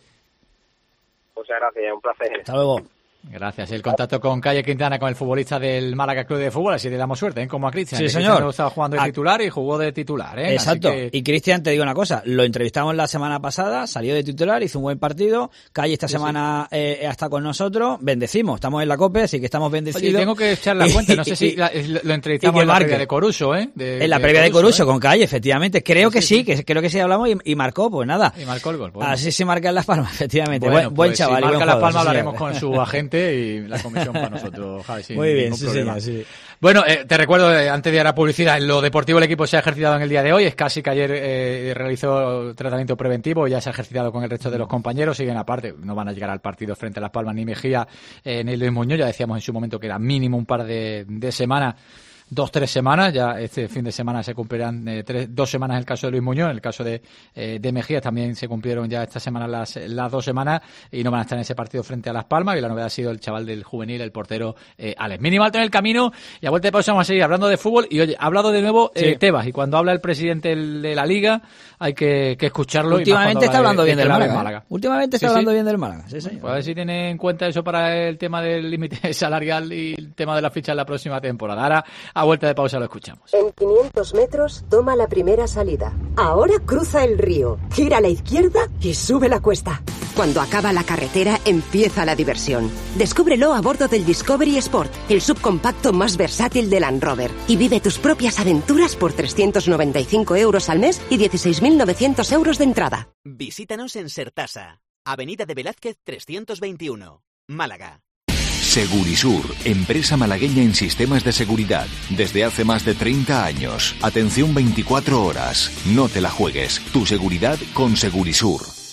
Muchas gracias, un placer. Hasta luego. Gracias. El contacto con Calle Quintana, con el futbolista del Málaga Club de Fútbol, así le damos suerte, ¿eh? Como a Cristian. Sí, señor. Cristian estaba jugando de titular y jugó de titular, ¿eh? Exacto. Así que... Y Cristian, te digo una cosa, lo entrevistamos la semana pasada, salió de titular, hizo un buen partido. Calle esta semana ha estado con nosotros, bendecimos, estamos en la COPE, así que estamos bendecidos. Oye, tengo que echar la cuenta, no sé si lo entrevistamos en la previa de Coruso, ¿eh? En la previa de Coruso, con Calle, efectivamente. Creo que sí, creo que sí hablamos y marcó, pues nada. Y marcó el gol. Bueno. Así se marca en Las Palmas, efectivamente. Bueno, buen pues chaval. Si marca buen Las jugador, Palmas, sí, hablaremos con su agente y la comisión para nosotros, Javi. Muy bien, sí, señor, sí. Bueno, te recuerdo, antes de ir a la publicidad, en lo deportivo el equipo se ha ejercitado en el día de hoy. Es casi que ayer realizó tratamiento preventivo, ya se ha ejercitado con el resto de los compañeros. Siguen aparte, no van a llegar al partido frente a Las Palmas ni Mejía ni Luis Muñoz. Ya decíamos en su momento que era mínimo un par de semanas. 2-3 semanas, ya este fin de semana se cumplirán 2 semanas en el caso de Luis Muñoz, en el caso de Mejía también se cumplieron ya esta semana las 2 semanas y no van a estar en ese partido frente a Las Palmas, y la novedad ha sido el chaval del juvenil, el portero Alex. Mínimo alto en el camino, y a vuelta de pausa vamos a seguir hablando de fútbol. Y oye, ha hablado de nuevo Tebas, y cuando habla el presidente de la Liga hay que escucharlo. Últimamente está hablando bien del Málaga. Málaga. Últimamente está hablando bien del Málaga. Sí, pues a ver si tiene en cuenta eso para el tema del límite salarial y el tema de la ficha en la próxima temporada. Ahora, a vuelta de pausa lo escuchamos. En 500 metros toma la primera salida. Ahora cruza el río, gira a la izquierda y sube la cuesta. Cuando acaba la carretera, empieza la diversión. Descúbrelo a bordo del Discovery Sport, el subcompacto más versátil de Land Rover. Y vive tus propias aventuras por 395 euros al mes y 16.900 euros de entrada. Visítanos en Sertasa, Avenida de Velázquez 321, Málaga. Segurisur, empresa malagueña en sistemas de seguridad. Desde hace más de 30 años. Atención 24 horas. No te la juegues. Tu seguridad con Segurisur.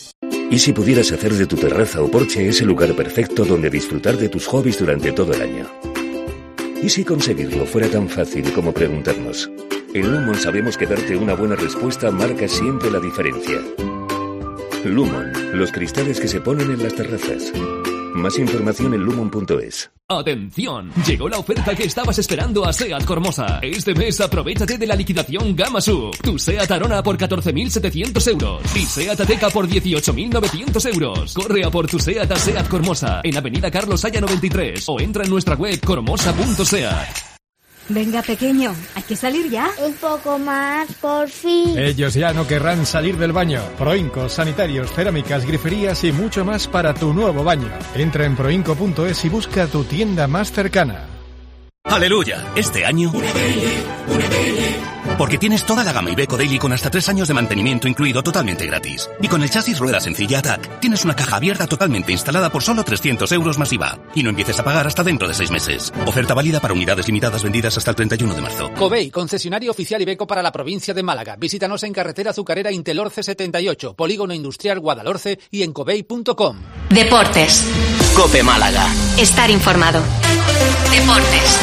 ¿Y si pudieras hacer de tu terraza o porche ese lugar perfecto donde disfrutar de tus hobbies durante todo el año? ¿Y si conseguirlo fuera tan fácil como preguntarnos? En Lumon sabemos que darte una buena respuesta marca siempre la diferencia. Lumon, los cristales que se ponen en las terrazas. Más información en lumon.es. ¡Atención! Llegó la oferta que estabas esperando a SEAT Cormosa. Este mes aprovéchate de la liquidación Gama Sub. Tu SEAT Arona por 14.700 euros y SEAT Ateca por 18.900 euros. Corre a por tu SEAT a SEAT Cormosa en Avenida Carlos Haya 93 o entra en nuestra web cormosa.seat. Venga, pequeño, hay que salir ya. Un poco más, por fin. Ellos ya no querrán salir del baño. Proincos, sanitarios, cerámicas, griferías y mucho más para tu nuevo baño. Entra en proinco.es y busca tu tienda más cercana. ¡Aleluya! Este año... Porque tienes toda la gama Iveco Daily con hasta 3 años de mantenimiento incluido totalmente gratis. Y con el chasis rueda sencilla Attack, tienes una caja abierta totalmente instalada por solo 300 euros más IVA. Y no empieces a pagar hasta dentro de 6 meses. Oferta válida para unidades limitadas vendidas hasta el 31 de marzo. Covey, concesionario oficial Iveco para la provincia de Málaga. Visítanos en carretera azucarera Intelorce 78, Polígono Industrial Guadalhorce y en covey.com. Deportes. COPE Málaga. Estar informado. Deportes.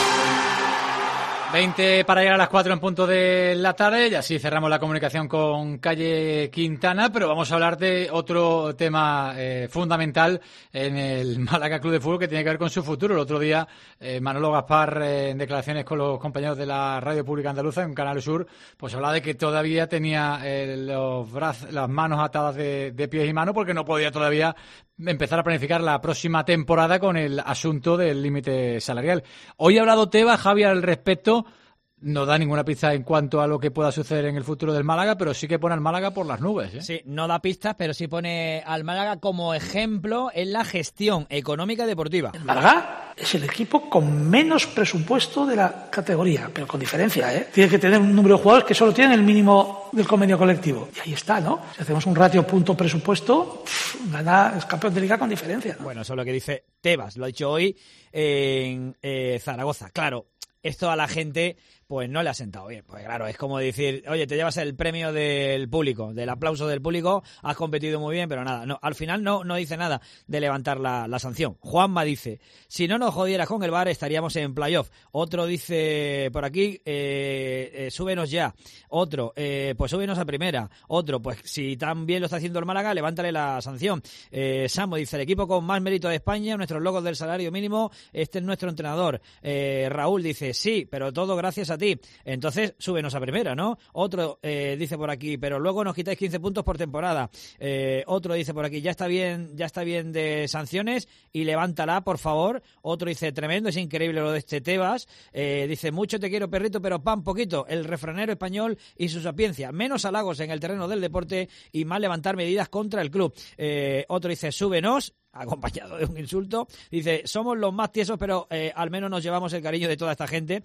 20 para llegar a las 4 en punto de la tarde y así cerramos la comunicación con Calle Quintana, pero vamos a hablar de otro tema fundamental en el Málaga Club de Fútbol que tiene que ver con su futuro. El otro día Manolo Gaspar, en declaraciones con los compañeros de la Radio Pública Andaluza en Canal Sur, pues hablaba de que todavía tenía las manos atadas de pies y manos porque no podía todavía empezar a planificar la próxima temporada con el asunto del límite salarial. Hoy ha hablado Tebas, Javi, al respecto. No da ninguna pista en cuanto a lo que pueda suceder en el futuro del Málaga, pero sí que pone al Málaga por las nubes, ¿eh? Sí, no da pistas, pero sí pone al Málaga como ejemplo en la gestión económica y deportiva. El Málaga es el equipo con menos presupuesto de la categoría, pero con diferencia, ¿eh? Tiene que tener un número de jugadores que solo tienen el mínimo del convenio colectivo. Y ahí está, ¿no? Si hacemos un ratio punto-presupuesto, gana, es campeón de liga con diferencia, ¿no? Bueno, eso es lo que dice Tebas, lo ha dicho hoy en Zaragoza. Claro, esto a la gente pues no le ha sentado bien. Pues claro, es como decir, oye, te llevas el premio del público, del aplauso del público, has competido muy bien, pero nada, no, al final no dice nada de levantar la sanción. Juanma dice, si no nos jodieras con el VAR estaríamos en playoff. Otro dice por aquí, súbenos ya. Otro, pues súbenos a primera. Otro, pues si tan bien lo está haciendo el Málaga, levántale la sanción. Samo dice, el equipo con más mérito de España, nuestros logos del salario mínimo, este es nuestro entrenador. Raúl dice, sí, pero todo gracias a ti. Entonces, súbenos a primera, ¿no? Otro dice por aquí, pero luego nos quitáis 15 puntos por temporada. Otro dice por aquí, ya está bien de sanciones y levántala, por favor. Otro dice, tremendo, es increíble lo de este Tebas. Dice, mucho te quiero, perrito, pero pan poquito. El refranero español y su sapiencia. Menos halagos en el terreno del deporte y más levantar medidas contra el club. Otro dice, súbenos, acompañado de un insulto. Dice, somos los más tiesos, pero al menos nos llevamos el cariño de toda esta gente.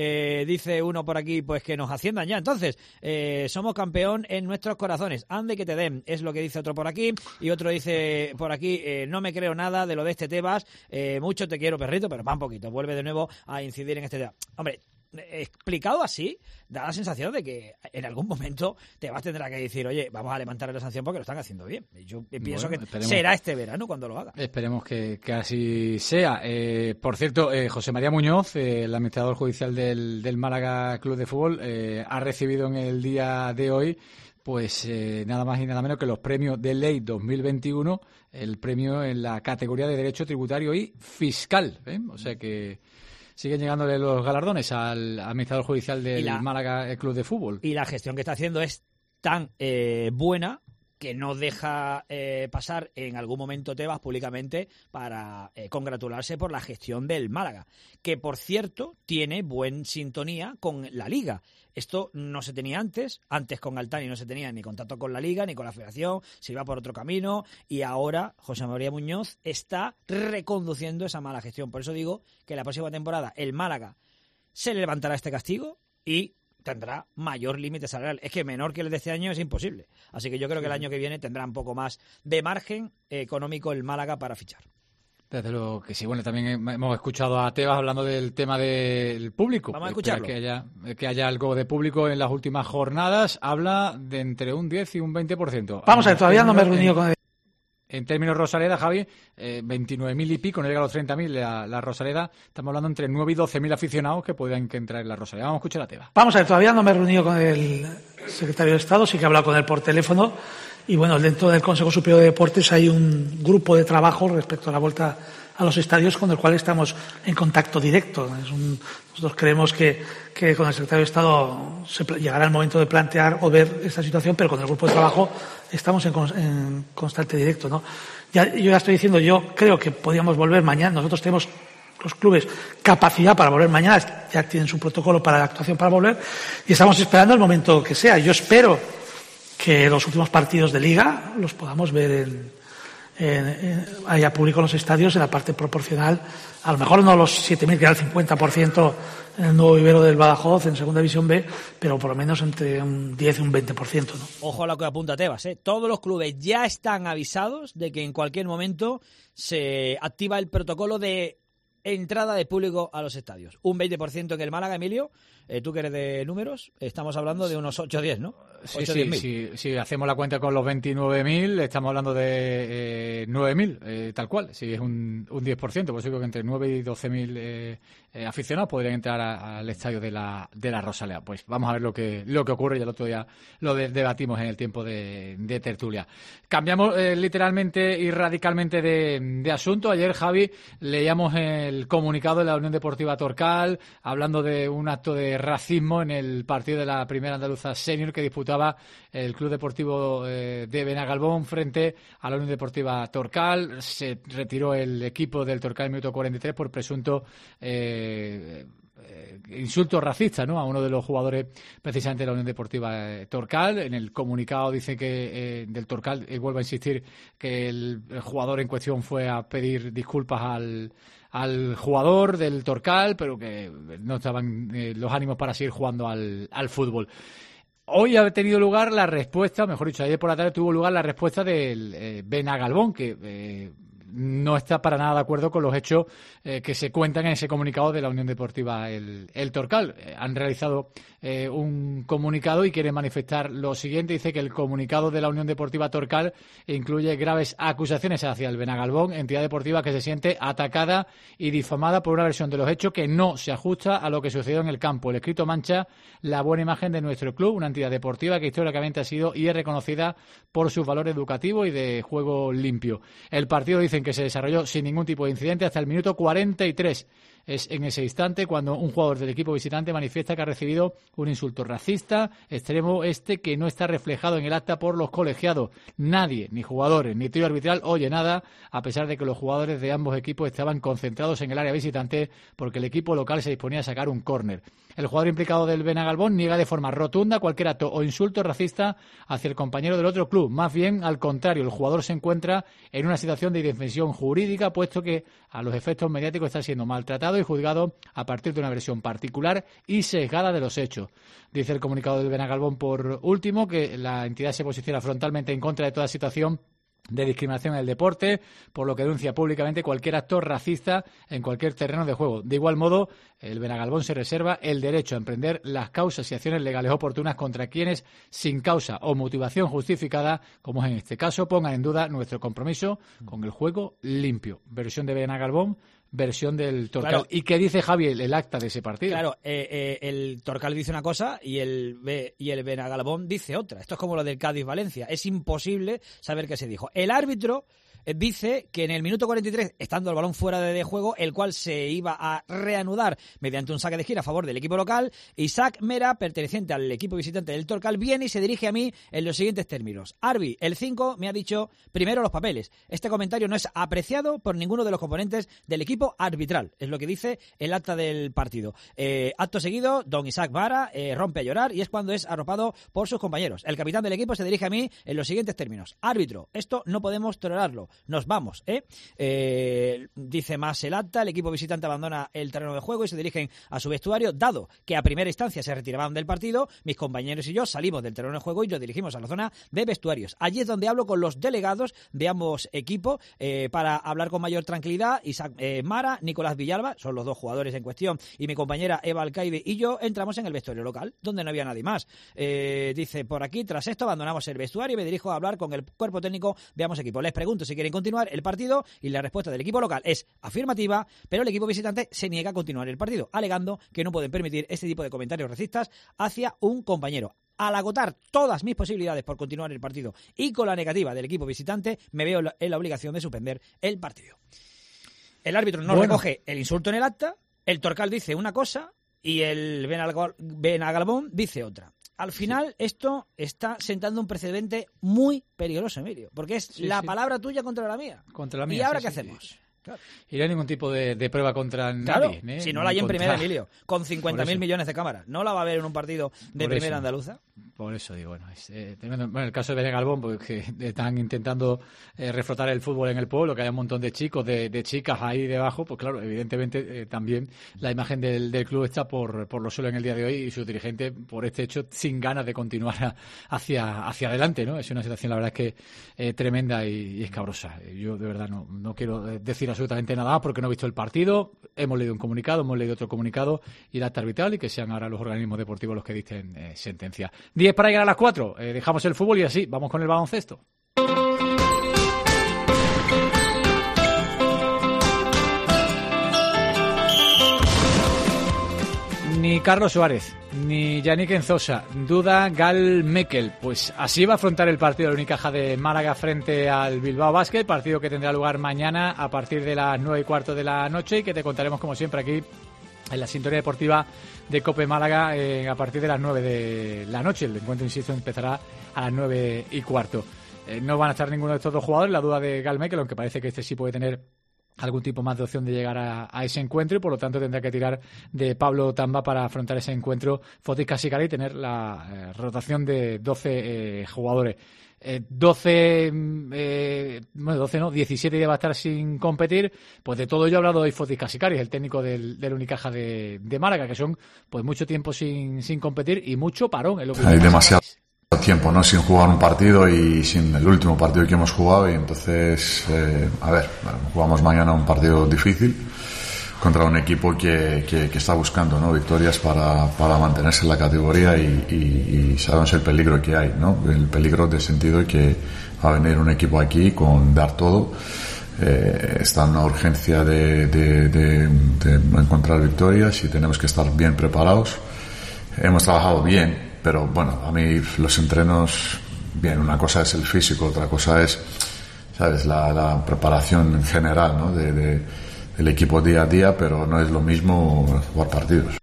Dice uno por aquí, pues que nos asciendan ya. Entonces, somos campeón en nuestros corazones. Ande que te den, es lo que dice otro por aquí. Y otro dice por aquí, no me creo nada de lo de este Tebas. Mucho te quiero, perrito, pero van poquito. Vuelve de nuevo a incidir en este tema. Hombre, explicado así, da la sensación de que en algún momento Tebas tendrá que decir, oye, vamos a levantar la sanción porque lo están haciendo bien. Yo pienso que será este verano cuando lo haga. Esperemos que así sea. Por cierto, José María Muñoz, el administrador judicial del Málaga Club de Fútbol, ha recibido en el día de hoy pues nada más y nada menos que los premios de ley 2021, el premio en la categoría de Derecho Tributario y Fiscal, ¿eh? O sea que siguen llegándole los galardones al administrador judicial del Málaga Club de Fútbol. Y la gestión que está haciendo es tan buena que no deja pasar en algún momento Tebas públicamente para congratularse por la gestión del Málaga, que por cierto tiene buena sintonía con la Liga. Esto no se tenía antes con Altani no se tenía ni contacto con la Liga ni con la Federación, se iba por otro camino y ahora José María Muñoz está reconduciendo esa mala gestión. Por eso digo que la próxima temporada el Málaga se le levantará este castigo y tendrá mayor límite salarial. Es que menor que el de este año es imposible. Así que yo creo que el año que viene tendrá un poco más de margen económico el Málaga para fichar. Desde luego que sí. Bueno, también hemos escuchado a Tebas hablando del tema del público. Vamos a escucharlo. Que haya algo de público en las últimas jornadas. Habla de entre un 10 y un 20%. Vamos a ver, todavía no me he reunido con él. En términos Rosaleda, Javi, 29.000 y pico, no llega a los 30.000 la Rosaleda. Estamos hablando entre 9 y 12.000 aficionados que podrían entrar en la Rosaleda. Vamos a escuchar a Tebas. Vamos a ver, todavía no me he reunido con el secretario de Estado, sí que he hablado con él por teléfono. Y bueno, dentro del Consejo Superior de Deportes hay un grupo de trabajo respecto a la vuelta a los estadios con el cual estamos en contacto directo. Nosotros creemos que con el secretario de Estado llegará el momento de plantear o ver esta situación, pero con el grupo de trabajo estamos en constante directo, ¿no? Yo ya estoy diciendo, yo creo que podríamos volver mañana. Nosotros tenemos, los clubes, capacidad para volver mañana, ya tienen su protocolo para la actuación para volver, y estamos esperando el momento que sea. Yo espero que los últimos partidos de Liga los podamos ver haya público en los estadios en la parte proporcional, a lo mejor no los 7.000, que era el 50% en el nuevo vivero del Badajoz en Segunda División B, pero por lo menos entre un 10 y un 20%, ¿no? Ojo a lo que apunta Tebas, ¿eh? Todos los clubes ya están avisados de que en cualquier momento se activa el protocolo de entrada de público a los estadios. Un 20% en el Málaga, Emilio. Tú que eres de números, estamos hablando de unos 8 o 10, ¿no? Si hacemos la cuenta con los 29.000, estamos hablando de 9.000, tal cual. Si es un 10%, pues digo que entre 9 y 12.000 aficionados podrían entrar al estadio de la Rosaleda. Pues vamos a ver lo que ocurre. Ya el otro día lo debatimos en el tiempo de tertulia. Cambiamos literalmente y radicalmente de asunto. Ayer, Javi, leíamos el comunicado de la Unión Deportiva Torcal hablando de un acto de racismo en el partido de la Primera Andaluza Senior que disputaba el Club Deportivo de Benagalbón frente a la Unión Deportiva Torcal. Se retiró el equipo del Torcal en el minuto 43 por presunto insulto racista, ¿no?, a uno de los jugadores precisamente de la Unión Deportiva Torcal. En el comunicado dice que del Torcal, y vuelvo a insistir, que el jugador en cuestión fue a pedir disculpas al jugador del Torcal, pero que no estaban los ánimos para seguir jugando al fútbol. Hoy ha tenido lugar la respuesta, mejor dicho, ayer por la tarde tuvo lugar la respuesta del Benagalbón, que no está para nada de acuerdo con los hechos que se cuentan en ese comunicado de la Unión Deportiva el Torcal. Han realizado un comunicado y quieren manifestar lo siguiente. Dice que el comunicado de la Unión Deportiva Torcal incluye graves acusaciones hacia el Benagalbón, entidad deportiva que se siente atacada y difamada por una versión de los hechos que no se ajusta a lo que sucedió en el campo. El escrito mancha la buena imagen de nuestro club, una entidad deportiva que históricamente ha sido y es reconocida por sus valores educativos y de juego limpio. El partido, dicen, que se desarrolló sin ningún tipo de incidente hasta el minuto 43. Es en ese instante cuando un jugador del equipo visitante manifiesta que ha recibido un insulto racista, extremo que no está reflejado en el acta por los colegiados. Nadie, ni jugadores, ni trío arbitral, oye nada, a pesar de que los jugadores de ambos equipos estaban concentrados en el área visitante porque el equipo local se disponía a sacar un córner. El jugador implicado del Benagalbón niega de forma rotunda cualquier acto o insulto racista hacia el compañero del otro club. Más bien, al contrario, el jugador se encuentra en una situación de indefensión jurídica, puesto que a los efectos mediáticos está siendo maltratado y juzgado a partir de una versión particular y sesgada de los hechos. Dice el comunicado del Benagalbón, por último, que la entidad se posiciona frontalmente en contra de toda situación de discriminación en el deporte, por lo que denuncia públicamente cualquier acto racista en cualquier terreno de juego. De igual modo, el Benagalbón se reserva el derecho a emprender las causas y acciones legales oportunas contra quienes, sin causa o motivación justificada, como es en este caso, pongan en duda nuestro compromiso con el juego limpio. Versión de Benagalbón, versión del Torcal. Claro. ¿Y qué dice Javi el acta de ese partido? Claro, el Torcal dice una cosa y el Benagalbón dice otra. Esto es como lo del Cádiz-Valencia. Es imposible saber qué se dijo. El árbitro dice que en el minuto 43, estando el balón fuera de juego, el cual se iba a reanudar mediante un saque de esquina a favor del equipo local, Isaac Mera, perteneciente al equipo visitante del Torcal, viene y se dirige a mí en los siguientes términos. Arbi, el 5 me ha dicho primero los papeles. Este comentario no es apreciado por ninguno de los componentes del equipo arbitral. Es lo que dice el acta del partido. Acto seguido, don Isaac Mera rompe a llorar y es cuando es arropado por sus compañeros. El capitán del equipo se dirige a mí en los siguientes términos. Árbitro, esto no podemos tolerarlo. nos vamos, dice más el acta, el equipo visitante abandona el terreno de juego y se dirigen a su vestuario, dado que a primera instancia se retiraban del partido, mis compañeros y yo salimos del terreno de juego y nos dirigimos a la zona de vestuarios. Allí es donde hablo con los delegados de ambos equipos para hablar con mayor tranquilidad. Isaac Mara, Nicolás Villalba, son los dos jugadores en cuestión, y mi compañera Eva Alcaide y yo entramos en el vestuario local, donde no había nadie más. Dice por aquí, tras esto abandonamos el vestuario y me dirijo a hablar con el cuerpo técnico de ambos equipos. Les pregunto si quieren continuar el partido y la respuesta del equipo local es afirmativa, pero el equipo visitante se niega a continuar el partido, alegando que no pueden permitir este tipo de comentarios racistas hacia un compañero. Al agotar todas mis posibilidades por continuar el partido y con la negativa del equipo visitante, me veo en la obligación de suspender el partido. El árbitro no recoge el insulto en el acta, el Torcal dice una cosa y el Benagalbón dice otra. Al final, esto está sentando un precedente muy peligroso, Emilio, porque es palabra tuya contra la mía. ¿Y ahora qué hacemos? Claro. Y no hay ningún tipo de prueba contra nadie. Si no la hay en primera, Emilio, con 50.000 millones de cámaras. ¿No la va a haber en un partido de primera andaluza? Por eso digo, es tremendo. Bueno, el caso de Benagalbón, porque están intentando reflotar el fútbol en el pueblo, que hay un montón de chicos, de chicas ahí debajo, pues claro, evidentemente también la imagen del club está por los suelos en el día de hoy y sus dirigentes, por este hecho, sin ganas de continuar hacia adelante, ¿no? Es una situación, la verdad, es que tremenda y escabrosa. Yo, de verdad, no quiero decir absolutamente nada más porque no he visto el partido. Hemos leído un comunicado, hemos leído otro comunicado y el acta arbitral, y que sean ahora los organismos deportivos los que dicten sentencia. 10 para llegar a las 4. Dejamos el fútbol y así vamos con el baloncesto. Ni Carlos Suárez, ni Yannick Enzosa, duda Gal Mekel. Pues así va a afrontar el partido del Unicaja de Málaga frente al Bilbao Basket, partido que tendrá lugar mañana a partir de las 9:15 de la noche y que te contaremos como siempre aquí en la sintonía deportiva de COPE Málaga a partir de las 9 de la noche. El encuentro, insisto, empezará a las 9:15. No van a estar ninguno de estos dos jugadores, la duda de Gal Mekel, aunque parece que este sí puede tener algún tipo más de opción de llegar a ese encuentro, y por lo tanto tendrá que tirar de Pablo Tamba para afrontar ese encuentro Fotis Kassikari y tener la rotación de 12 jugadores. 17 ya va a estar sin competir. Pues de todo ello ha hablado hoy Fotis Kassikari, el técnico del Unicaja de Málaga, que son pues mucho tiempo sin competir y mucho parón. Hay demasiado tiempo, ¿no?, sin jugar un partido y sin el último partido que hemos jugado, y entonces jugamos mañana un partido difícil contra un equipo que está buscando, ¿no?, victorias para mantenerse en la categoría, y sabemos el peligro que hay, ¿no?, el peligro del sentido de que va a venir un equipo aquí con dar todo. Está en una urgencia de encontrar victorias y tenemos que estar bien preparados. Hemos trabajado bien, pero bueno, a mí los entrenos, bien, una cosa es el físico, otra cosa es, ¿sabes?, la preparación en general, ¿no?, del equipo día a día, pero no es lo mismo jugar partidos.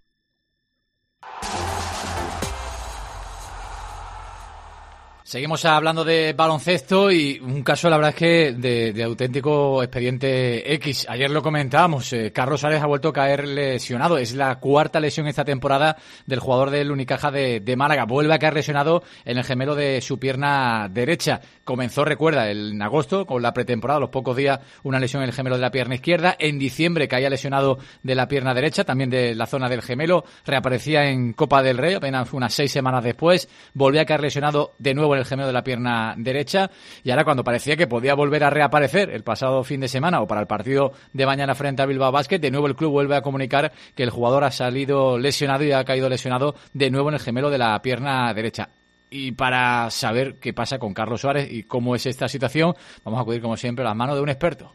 Seguimos hablando de baloncesto y un caso, la verdad, es que de auténtico expediente X. Ayer lo comentábamos, Carlos Suárez ha vuelto a caer lesionado. Es la cuarta lesión esta temporada del jugador del Unicaja de Málaga. Vuelve a caer lesionado en el gemelo de su pierna derecha. Comenzó, recuerda, en agosto con la pretemporada, a los pocos días, una lesión en el gemelo de la pierna izquierda. En diciembre caía lesionado de la pierna derecha, también de la zona del gemelo. Reaparecía en Copa del Rey apenas unas 6 semanas después. Volvía a caer lesionado de nuevo en el gemelo de la pierna derecha, y ahora, cuando parecía que podía volver a reaparecer el pasado fin de semana o para el partido de mañana frente a Bilbao Basket, de nuevo el club vuelve a comunicar que el jugador ha salido lesionado y ha caído lesionado de nuevo en el gemelo de la pierna derecha. Y para saber qué pasa con Carlos Suárez y cómo es esta situación, vamos a acudir como siempre a las manos de un experto.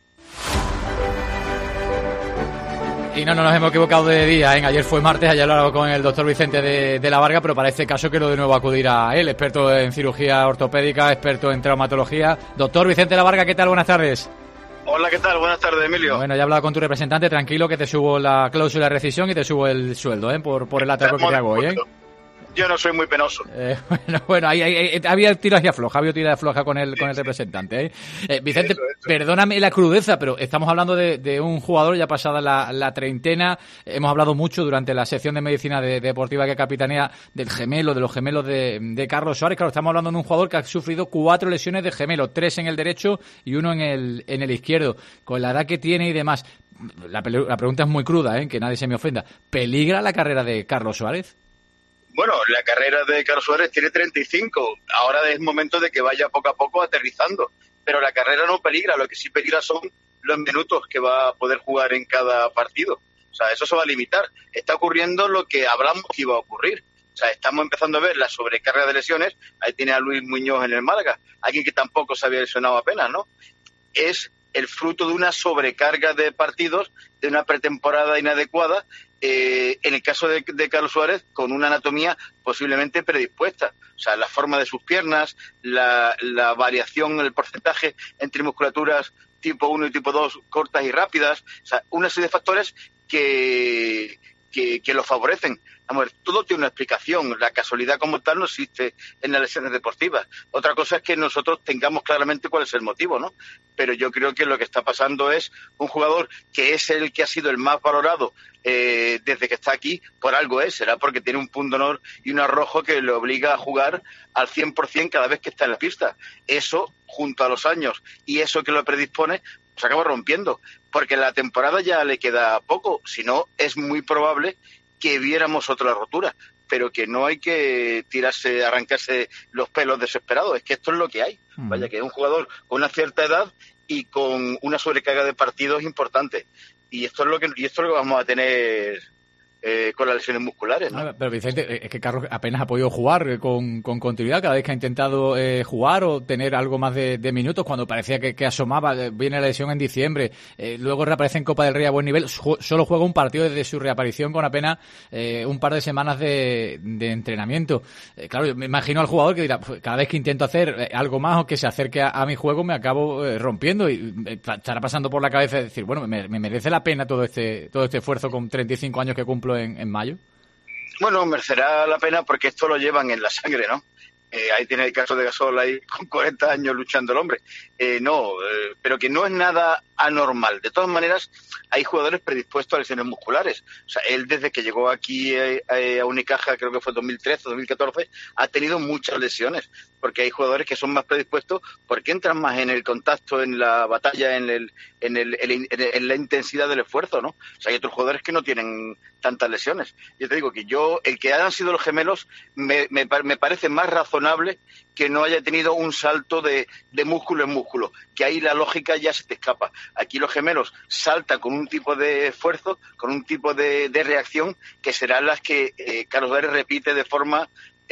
Y no nos hemos equivocado de día, ¿eh? Ayer fue martes, ayer lo hablaba con el doctor Vicente de la Varga, pero para este caso quiero de nuevo acudir a él, experto en cirugía ortopédica, experto en traumatología. Doctor Vicente de la Varga, ¿qué tal? Buenas tardes. Hola, ¿qué tal? Buenas tardes, Emilio. Bueno, ya he hablado con tu representante, tranquilo que te subo la cláusula de rescisión y te subo el sueldo, por el ataque que te hago hoy, ¿eh? yo no soy muy penoso. Bueno, había tiras y afloja, con el representante. Vicente, perdóname la crudeza, pero estamos hablando de un jugador ya pasada la treintena. Hemos hablado mucho durante la sección de medicina deportiva que capitanea de los gemelos de Carlos Suárez. Claro, estamos hablando de un jugador que ha sufrido 4 lesiones de gemelo, 3 en el derecho y 1 en el izquierdo. Con la edad que tiene y demás, la pregunta es muy cruda, que nadie se me ofenda. ¿Peligra la carrera de Carlos Suárez? Bueno, la carrera de Carlos Suárez tiene 35. Ahora es momento de que vaya poco a poco aterrizando. Pero la carrera no peligra. Lo que sí peligra son los minutos que va a poder jugar en cada partido. O sea, eso se va a limitar. Está ocurriendo lo que hablamos que iba a ocurrir. O sea, estamos empezando a ver la sobrecarga de lesiones. Ahí tiene a Luis Muñoz en el Málaga. Alguien que tampoco se había lesionado apenas, ¿no? Es el fruto de una sobrecarga de partidos, de una pretemporada inadecuada, en el caso de Carlos Suárez, con una anatomía posiblemente predispuesta. O sea, la forma de sus piernas, la variación, el porcentaje entre musculaturas tipo 1 y tipo 2 cortas y rápidas. O sea, una serie de factores que lo favorecen. Vamos a ver, todo tiene una explicación. La casualidad como tal no existe en las lesiones deportivas. Otra cosa es que nosotros tengamos claramente cuál es el motivo, ¿no? Pero yo creo que lo que está pasando es un jugador que es el que ha sido el más valorado desde que está aquí, por algo es, será porque tiene un punto de honor y un arrojo que le obliga a jugar al 100% cada vez que está en la pista. Eso, junto a los años, y eso que lo predispone, se acaba rompiendo, porque la temporada ya le queda poco, si no es muy probable que viéramos otra rotura, pero que no hay que arrancarse los pelos desesperados, es que esto es lo que hay. Vaya, que es un jugador con una cierta edad y con una sobrecarga de partidos importante, y esto es lo que vamos a tener con las lesiones musculares, ¿no? Pero Vicente, es que Carlos apenas ha podido jugar con continuidad cada vez que ha intentado jugar o tener algo más de minutos, cuando parecía que asomaba. Viene la lesión en diciembre, luego reaparece en Copa del Rey a buen nivel, solo juega un partido desde su reaparición con apenas un par de semanas de entrenamiento. Claro, yo me imagino al jugador que dirá, cada vez que intento hacer algo más o que se acerque a mi juego me acabo rompiendo, y estará pasando por la cabeza de decir, bueno, me merece la pena todo este esfuerzo con 35 años que cumplo en mayo. Bueno, merecerá la pena porque esto lo llevan en la sangre, ¿no? Ahí tiene el caso de Gasol ahí con 40 años luchando el hombre. Pero que no es nada anormal. De todas maneras, hay jugadores predispuestos a lesiones musculares. O sea, él desde que llegó aquí a Unicaja, creo que fue 2013 o 2014, ha tenido muchas lesiones. Porque hay jugadores que son más predispuestos porque entran más en el contacto, en la batalla, en la intensidad del esfuerzo, ¿no? O sea, hay otros jugadores que no tienen tantas lesiones. Yo te digo que el que hayan sido los gemelos me parece más razonable que no haya tenido un salto de músculo en músculo, que ahí la lógica ya se te escapa. Aquí los gemelos saltan con un tipo de esfuerzo, con un tipo de reacción, que serán las que Carlos Suárez repite de forma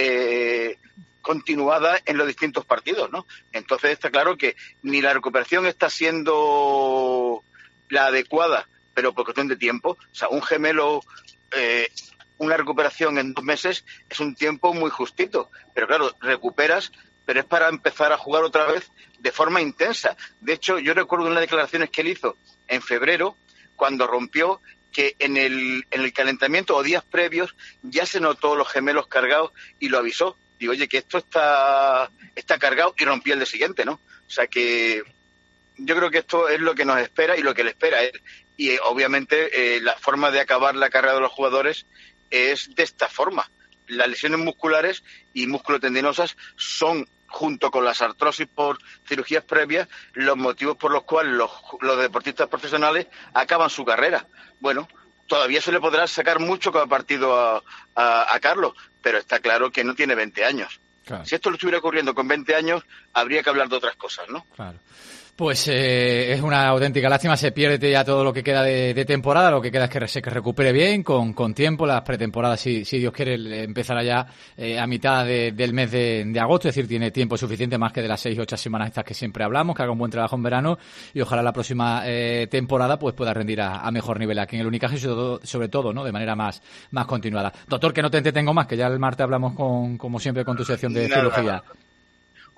continuada en los distintos partidos, ¿no? Entonces está claro que ni la recuperación está siendo la adecuada, pero por cuestión de tiempo. O sea, un gemelo, una recuperación en 2 meses es un tiempo muy justito, pero claro, recuperas, pero es para empezar a jugar otra vez de forma intensa. De hecho, yo recuerdo unas declaraciones que él hizo en febrero, cuando rompió, que en el calentamiento o días previos ya se notó los gemelos cargados y lo avisó. Digo, oye, que esto está cargado, y rompió el día siguiente, ¿no? O sea que yo creo que esto es lo que nos espera y lo que le espera a él. Y obviamente la forma de acabar la carrera de los jugadores es de esta forma. Las lesiones musculares y musculotendinosas son, junto con las artrosis por cirugías previas, los motivos por los cuales los deportistas profesionales acaban su carrera. Bueno, todavía se le podrá sacar mucho cada partido a Carlos, pero está claro que no tiene 20 años. Claro. Si esto lo estuviera ocurriendo con 20 años, habría que hablar de otras cosas, ¿no? Claro. Pues es una auténtica lástima, se pierde ya todo lo que queda de temporada, lo que queda es que se recupere bien, con tiempo, las pretemporadas, si Dios quiere, empezará ya a mitad del mes de agosto, es decir, tiene tiempo suficiente, más que de las 6 o 8 semanas estas que siempre hablamos, que haga un buen trabajo en verano, y ojalá la próxima temporada pues pueda rendir a mejor nivel aquí en el Unicaja, y sobre todo, ¿no?, de manera más continuada. Doctor, que no te entretengo más, que ya el martes hablamos como siempre con tu sección de cirugía.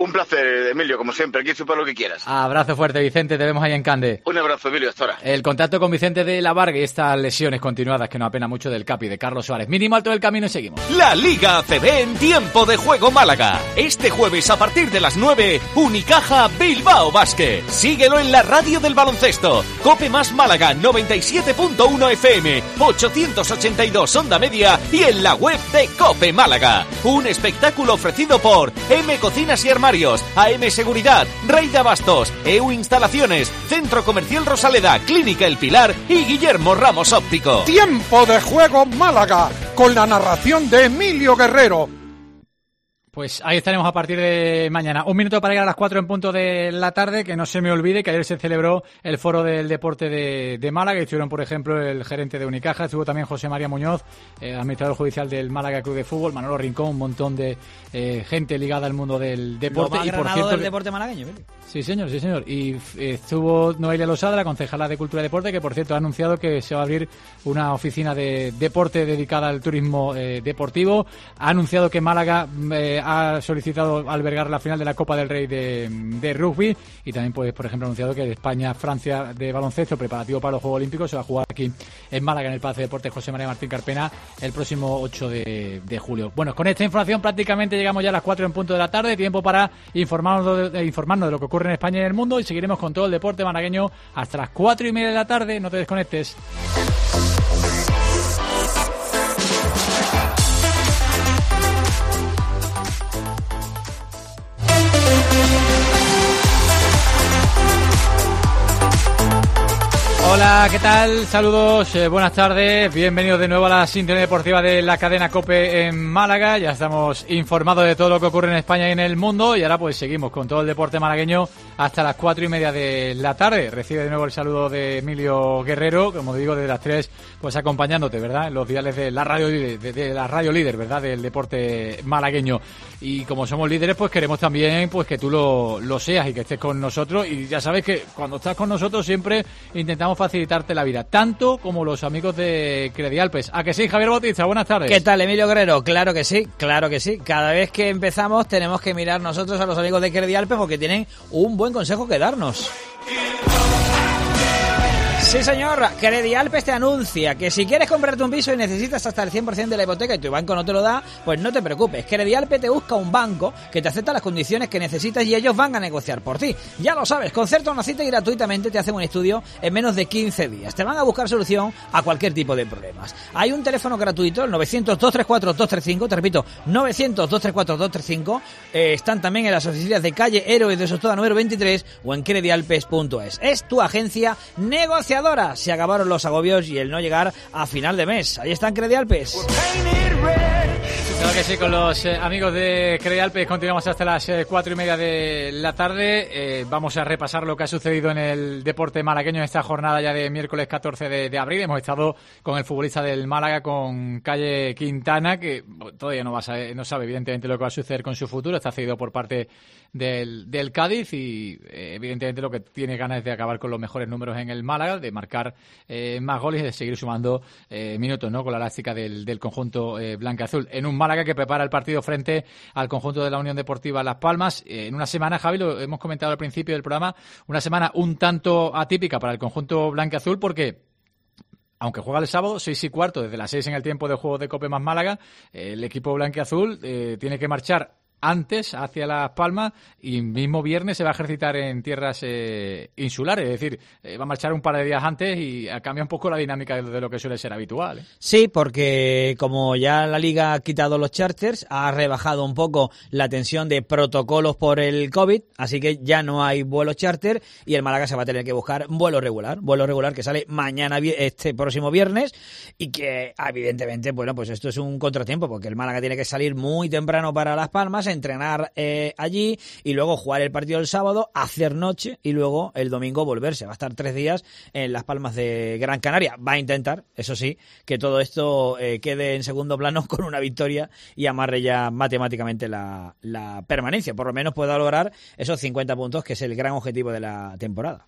Un placer, Emilio, como siempre, aquí para lo que quieras. Abrazo fuerte, Vicente, te vemos ahí en Cande. Un abrazo, Emilio, hasta ahora. El contacto con Vicente de la Varga y estas lesiones continuadas que nos apena mucho del Capi, de Carlos Suárez. Mínimo alto del camino y seguimos. La Liga ACB en tiempo de juego Málaga. Este jueves a partir de las 9, Unicaja Bilbao Basket. Síguelo en la radio del baloncesto. Cope más Málaga 97.1 FM, 882 onda media y en la web de Cope Málaga. Un espectáculo ofrecido por M Cocinas y Armarios, AM Seguridad, Rey de Abastos, EU Instalaciones, Centro Comercial Rosaleda, Clínica El Pilar y Guillermo Ramos Óptico. Tiempo de juego Málaga, con la narración de Emilio Guerrero. Pues ahí estaremos a partir de mañana. Un minuto para llegar a las 4 en punto de la tarde, que no se me olvide que ayer se celebró el Foro del Deporte de Málaga. Estuvieron, por ejemplo, el gerente de Unicaja, estuvo también José María Muñoz, administrador judicial del Málaga Club de Fútbol, Manolo Rincón, un montón de gente ligada al mundo del deporte. Lo más granado del deporte malagueño, ¿verdad? Sí, señor, sí, señor. Y estuvo Noelia Losada, la concejala de Cultura y Deporte, que por cierto ha anunciado que se va a abrir una oficina de deporte dedicada al turismo deportivo. Ha anunciado que Málaga ha solicitado albergar la final de la Copa del Rey de rugby, y también, pues, por ejemplo, ha anunciado que España-Francia de baloncesto, preparativo para los Juegos Olímpicos, se va a jugar aquí en Málaga, en el Palacio de Deportes José María Martín Carpena, el próximo 8 de julio. Bueno, con esta información prácticamente llegamos ya a las 4 en punto de la tarde, tiempo para informarnos de lo que ocurre en España y en el mundo, y seguiremos con todo el deporte malagueño hasta las 4:30 de la tarde. No te desconectes. Hola, ¿qué tal? Saludos, buenas tardes, bienvenidos de nuevo a la sintonía deportiva de la cadena COPE en Málaga. Ya estamos informados de todo lo que ocurre en España y en el mundo, y ahora pues seguimos con todo el deporte malagueño hasta las 4:30 de la tarde. Recibe de nuevo el saludo de Emilio Guerrero, como digo, desde las 3, pues acompañándote, ¿verdad?, en los diales de la radio, de la radio líder, ¿verdad?, del deporte malagueño. Y como somos líderes, pues queremos también pues que tú lo seas y que estés con nosotros, y ya sabes que cuando estás con nosotros siempre intentamos facilitarte la vida, tanto como los amigos de Credialpes. ¿A que sí, Javier Bautista? Buenas tardes. ¿Qué tal, Emilio Guerrero? Claro que sí, claro que sí. Cada vez que empezamos tenemos que mirar nosotros a los amigos de Credialpes porque tienen un buen consejo que darnos. Sí, señor, Credialpes te anuncia que si quieres comprarte un piso y necesitas hasta el 100% de la hipoteca y tu banco no te lo da, pues no te preocupes. Credialpes te busca un banco que te acepta las condiciones que necesitas y ellos van a negociar por ti. Ya lo sabes, concerta una cita y gratuitamente te hacen un estudio en menos de 15 días. Te van a buscar solución a cualquier tipo de problemas. Hay un teléfono gratuito, el 900-234-235, te repito, 900-234-235. Están también en las oficinas de calle Héroes de Sotoda número 23 o en credialpes.es. Es tu agencia negociadora. Se acabaron los agobios y el no llegar a final de mes. Ahí están Credialpes. Claro que sí, con los amigos de Credialpes continuamos hasta las 4:30 de la tarde. Vamos a repasar lo que ha sucedido en el deporte malagueño en esta jornada ya de miércoles 14 de abril. Hemos estado con el futbolista del Málaga, con Calle Quintana, que todavía no sabe evidentemente lo que va a suceder con su futuro. Está cedido por parte del Cádiz y evidentemente lo que tiene ganas es de acabar con los mejores números en el Málaga, de marcar más goles y de seguir sumando minutos, ¿no?, con la elástica del conjunto blanca-azul. En un Málaga que prepara el partido frente al conjunto de la Unión Deportiva Las Palmas. En una semana, Javi, lo hemos comentado al principio del programa, una semana un tanto atípica para el conjunto blanca-azul porque, aunque juega el sábado, 6:15, desde las 6 en el tiempo de juego de Cope más Málaga, el equipo blanquiazul tiene que marchar antes hacia Las Palmas y mismo viernes se va a ejercitar en tierras insulares, es decir, va a marchar un par de días antes y cambia un poco la dinámica de lo que suele ser habitual, ¿eh? Sí, porque como ya la Liga ha quitado los charters, ha rebajado un poco la tensión de protocolos por el COVID, así que ya no hay vuelos charter y el Málaga se va a tener que buscar vuelo regular que sale mañana, este próximo viernes, y que evidentemente, bueno, pues esto es un contratiempo porque el Málaga tiene que salir muy temprano para Las Palmas, entrenar allí y luego jugar el partido el sábado, hacer noche y luego el domingo volverse. Va a estar 3 días en Las Palmas de Gran Canaria. Va a intentar, eso sí, que todo esto quede en segundo plano con una victoria y amarre ya matemáticamente la permanencia. Por lo menos pueda lograr esos 50 puntos, que es el gran objetivo de la temporada.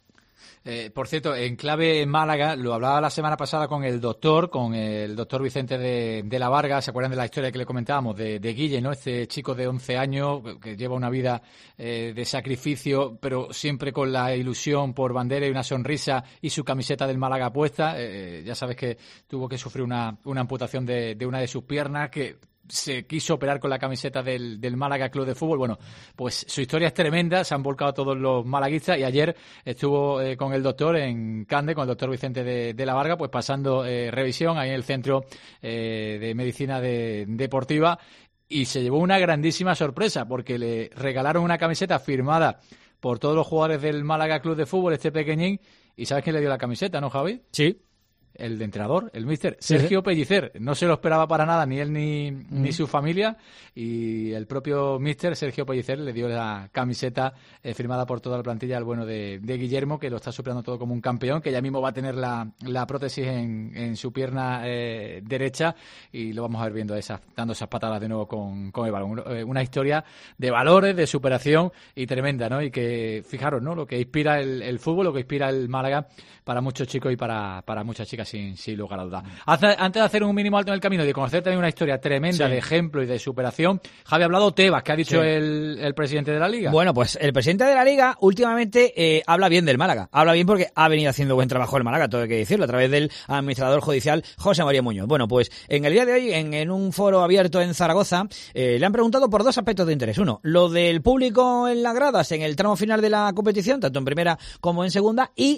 Por cierto, en clave Málaga, lo hablaba la semana pasada con el doctor Vicente de la Varga. ¿Se acuerdan de la historia que le comentábamos de Guille, ¿no? Este chico de 11 años que lleva una vida de sacrificio, pero siempre con la ilusión por bandera y una sonrisa y su camiseta del Málaga puesta. Ya sabes que tuvo que sufrir una amputación de una de sus piernas, que se quiso operar con la camiseta del Málaga Club de Fútbol. Bueno, pues su historia es tremenda, se han volcado todos los malaguistas, y ayer estuvo con el doctor en Cande, con el doctor Vicente de la Varga, pues pasando revisión ahí en el Centro de Medicina Deportiva, y se llevó una grandísima sorpresa, porque le regalaron una camiseta firmada por todos los jugadores del Málaga Club de Fútbol, este pequeñín, y ¿sabes quién le dio la camiseta, no, Javi? Sí. El de entrenador, el míster Sergio Pellicer. No se lo esperaba para nada ni él ni su familia, y el propio míster Sergio Pellicer le dio la camiseta firmada por toda la plantilla al bueno de Guillermo, que lo está superando todo como un campeón, que ya mismo va a tener la prótesis en su pierna derecha, y lo vamos a ver viendo dando esas patadas de nuevo con el balón. Una historia de valores, de superación y tremenda, ¿no? Y que, fijaros, ¿no? Lo que inspira el fútbol, lo que inspira el Málaga para muchos chicos y para muchas chicas, sin lugar a dudas. Antes de hacer un mínimo alto en el camino y de conocer también una historia tremenda de ejemplo y de superación, Javi, ha hablado Tebas. ¿Qué ha dicho el presidente de la Liga? Bueno, pues el presidente de la Liga últimamente habla bien del Málaga. Habla bien porque ha venido haciendo buen trabajo el Málaga, todo hay que decirlo, a través del administrador judicial José María Muñoz. Bueno, pues en el día de hoy, en un foro abierto en Zaragoza, le han preguntado por dos aspectos de interés. Uno, lo del público en las gradas en el tramo final de la competición, tanto en primera como en segunda, y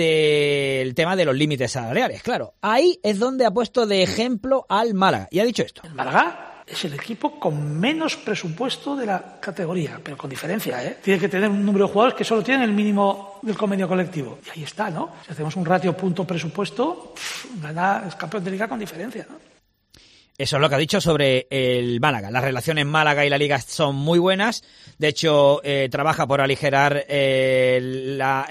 del tema de los límites salariales. Claro, ahí es donde ha puesto de ejemplo al Málaga. Y ha dicho esto. El Málaga es el equipo con menos presupuesto de la categoría, pero con diferencia, ¿eh? Tiene que tener un número de jugadores que solo tienen el mínimo del convenio colectivo. Y ahí está, ¿no? Si hacemos un ratio punto-presupuesto, es campeón de Liga con diferencia, ¿no? Eso es lo que ha dicho sobre el Málaga. Las relaciones Málaga y la Liga son muy buenas. De hecho, trabaja por aligerar la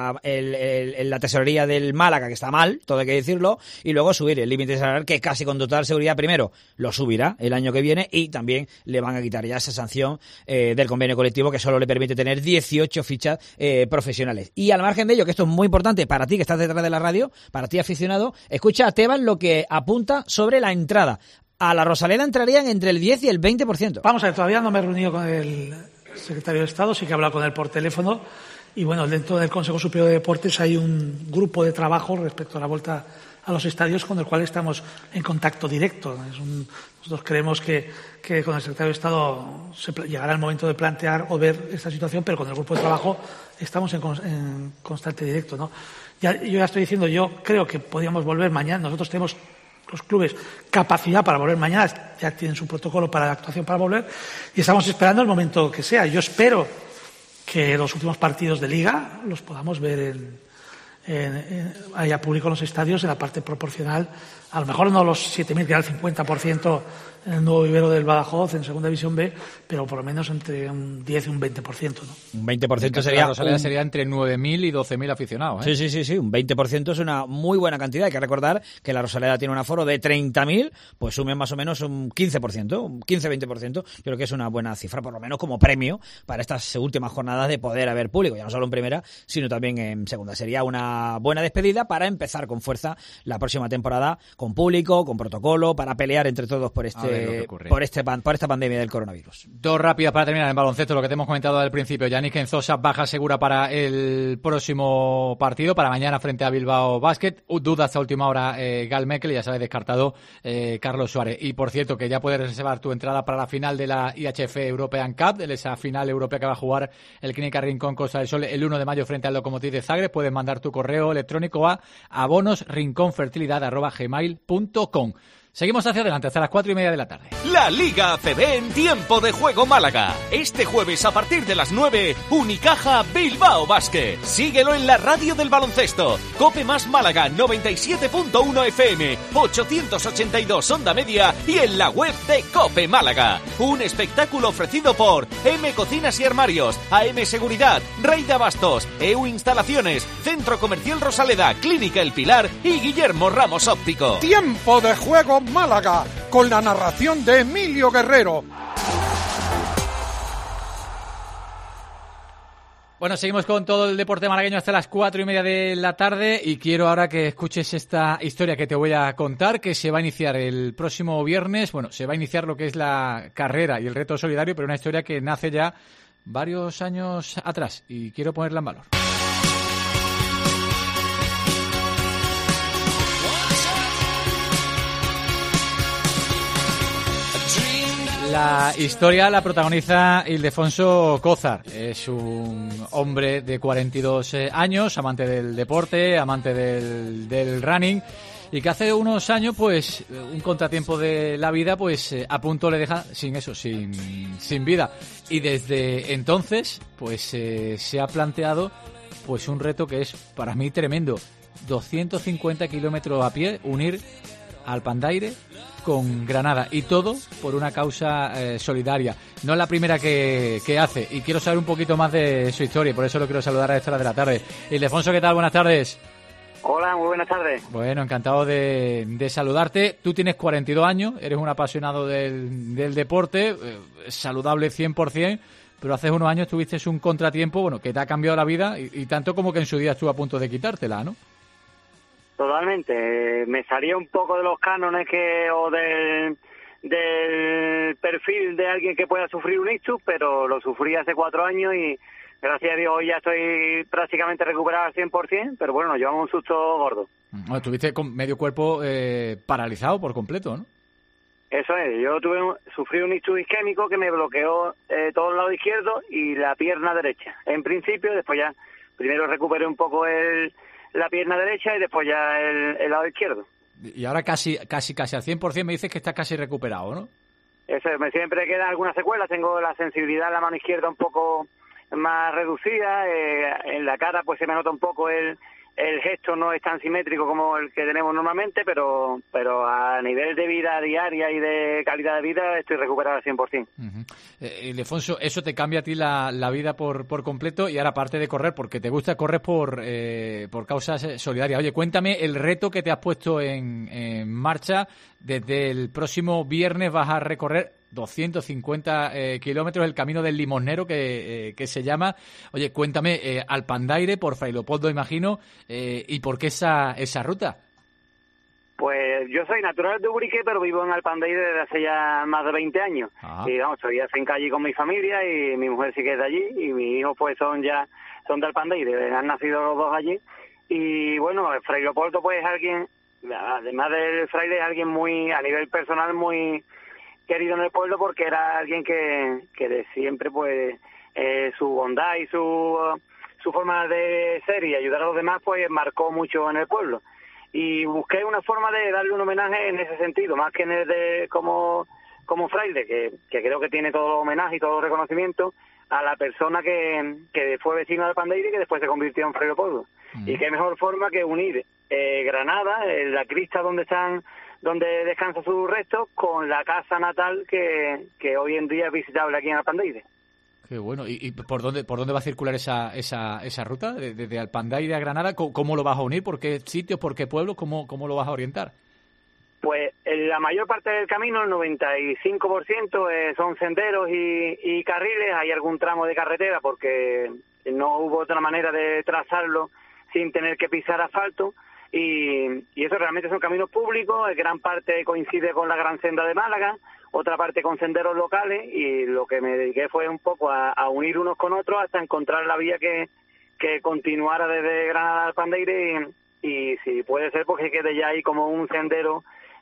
tesorería del Málaga, que está mal, todo hay que decirlo, y luego subir el límite salarial, que casi con total seguridad primero lo subirá el año que viene, y también le van a quitar ya esa sanción del convenio colectivo, que solo le permite tener 18 fichas profesionales. Y al margen de ello, que esto es muy importante para ti que estás detrás de la radio, para ti aficionado, escucha a Tebas lo que apunta sobre la entrada. A la Rosaleda entrarían entre el 10 y el 20%. Vamos a ver, todavía no me he reunido con el secretario de Estado, sí que he hablado con él por teléfono, y bueno, dentro del Consejo Superior de Deportes hay un grupo de trabajo respecto a la vuelta a los estadios con el cual estamos en contacto directo. Nosotros creemos que con el secretario de Estado llegará el momento de plantear o ver esta situación, pero con el grupo de trabajo estamos en constante directo, ¿no? Yo ya estoy diciendo, yo creo que podríamos volver mañana. Nosotros tenemos, los clubes, capacidad para volver mañana, ya tienen su protocolo para la actuación para volver, y estamos esperando el momento que sea. Yo espero que los últimos partidos de Liga los podamos ver haya público en los estadios en la parte proporcional, a lo mejor no los 7.000, que era el 50% en el nuevo vivero del Badajoz, en Segunda División B, pero por lo menos entre un 10 y un 20%, ¿no? Un 20% sería entre 9.000 y 12.000 aficionados, ¿eh? Sí. Un 20% es una muy buena cantidad. Hay que recordar que la Rosaleda tiene un aforo de 30.000, pues sumen más o menos un 15%, un 15-20%. Yo creo que es una buena cifra, por lo menos como premio para estas últimas jornadas de poder haber público, ya no solo en primera, sino también en segunda. Sería una buena despedida para empezar con fuerza la próxima temporada, con público, con protocolo, para pelear entre todos por esta pandemia del coronavirus. Dos rápidas para terminar en baloncesto, lo que te hemos comentado al principio. Yannick Enzosa, baja segura para el próximo partido, para mañana frente a Bilbao Basket. Duda hasta última hora Gal Mekel, ya sabes, descartado Carlos Suárez. Y por cierto, que ya puedes reservar tu entrada para la final de la IHF European Cup, de esa final europea que va a jugar el Clínica Rincón Costa del Sol el 1 de mayo frente al Lokomotiv de Zagreb. Puedes mandar tu correo electrónico a abonosrinconfertilidad@gmail.com. Seguimos hacia adelante hasta las 4:30 de la tarde. La Liga ACB en tiempo de juego Málaga. Este jueves a partir de las 9, Unicaja Bilbao Basket. Síguelo en la radio del baloncesto. Cope más Málaga 97.1 FM, 882 onda media y en la web de Cope Málaga. Un espectáculo ofrecido por M Cocinas y Armarios, AM Seguridad, Rey de Abastos, EU Instalaciones, Centro Comercial Rosaleda, Clínica El Pilar y Guillermo Ramos Óptico. Tiempo de juego Málaga, con la narración de Emilio Guerrero. Bueno, seguimos con todo el deporte malagueño hasta las 4:30 de la tarde y quiero ahora que escuches esta historia que te voy a contar, que se va a iniciar el próximo viernes. Bueno, se va a iniciar lo que es la carrera y el reto solidario, pero una historia que nace ya varios años atrás y quiero ponerla en valor. La historia la protagoniza Ildefonso Cózar. Es un hombre de 42 años, amante del deporte, amante del running, y que hace unos años, pues, un contratiempo de la vida, pues, a punto le deja sin vida. Y desde entonces, pues, se ha planteado, pues, un reto que es, para mí, tremendo. 250 kilómetros a pie, unir Alpandaire con Granada, y todo por una causa solidaria. No es la primera que hace, y quiero saber un poquito más de su historia, y por eso lo quiero saludar a esta hora de la tarde. Ildefonso, ¿qué tal? Buenas tardes. Hola, muy buenas tardes. Bueno, encantado de saludarte. Tú tienes 42 años, eres un apasionado del deporte, saludable 100%, pero hace unos años tuviste un contratiempo, bueno, que te ha cambiado la vida, y tanto como que en su día estuvo a punto de quitártela, ¿no? Totalmente. Me salía un poco de los cánones o del perfil de alguien que pueda sufrir un ictus, pero lo sufrí hace 4 años y gracias a Dios hoy ya estoy prácticamente recuperado al 100%, pero bueno, nos llevamos un susto gordo. Bueno, estuviste con medio cuerpo paralizado por completo, ¿no? Eso es, yo sufrí un ictus isquémico que me bloqueó todo el lado izquierdo y la pierna derecha. En principio, después ya, primero recuperé un poco la pierna derecha y después ya el lado izquierdo. Y ahora casi al 100% me dices que estás casi recuperado, ¿no? Eso, siempre quedan algunas secuelas. Tengo la sensibilidad en la mano izquierda un poco más reducida. En la cara pues se me nota un poco el gesto, no es tan simétrico como el que tenemos normalmente, pero a nivel de vida diaria y de calidad de vida estoy recuperado al 100%. Ildefonso, eso te cambia a ti la vida por completo, y ahora aparte de correr, porque te gusta correr por causas solidarias. Oye, cuéntame el reto que te has puesto en marcha. Desde el próximo viernes vas a recorrer 250 kilómetros, el Camino del Limosnero que se llama. Oye, cuéntame, Alpandaire, por Fray Leopoldo, imagino, y por qué esa ruta. Pues yo soy natural de Ubrique, pero vivo en Alpandaire desde hace ya más de 20 años. Y vamos, estoy afincado allí con mi familia, y mi mujer sí que es de allí, y mis hijos pues son de Alpandaire, han nacido los dos allí. Y bueno, Fray Leopoldo pues es alguien, además del fraile, es alguien muy, a nivel personal, muy querido en el pueblo, porque era alguien que de siempre pues su bondad y su forma de ser y ayudar a los demás pues marcó mucho en el pueblo, y busqué una forma de darle un homenaje en ese sentido, más que en el de como fraile, que creo que tiene todo el homenaje y todo el reconocimiento a la persona que fue vecino de Alpandaire y que después se convirtió en Fray Leopoldo. Y qué mejor forma que unir Granada, la crista donde descansa su resto, con la casa natal que hoy en día es visitable aquí en Alpandaire. Qué bueno. ¿Y por dónde va a circular esa ruta? Desde Alpandaire a Granada, ¿cómo lo vas a unir? ¿Por qué sitios? ¿Por qué pueblos? ¿Cómo lo vas a orientar? Pues la mayor parte del camino, el 95%, son senderos y carriles. Hay algún tramo de carretera porque no hubo otra manera de trazarlo sin tener que pisar asfalto. Y eso realmente son caminos públicos, gran parte coincide con la Gran Senda de Málaga, otra parte con senderos locales, y lo que me dediqué fue un poco a unir unos con otros hasta encontrar la vía que continuara desde Granada a Alpandaire, y si puede ser, pues que quede ya ahí como un sendero,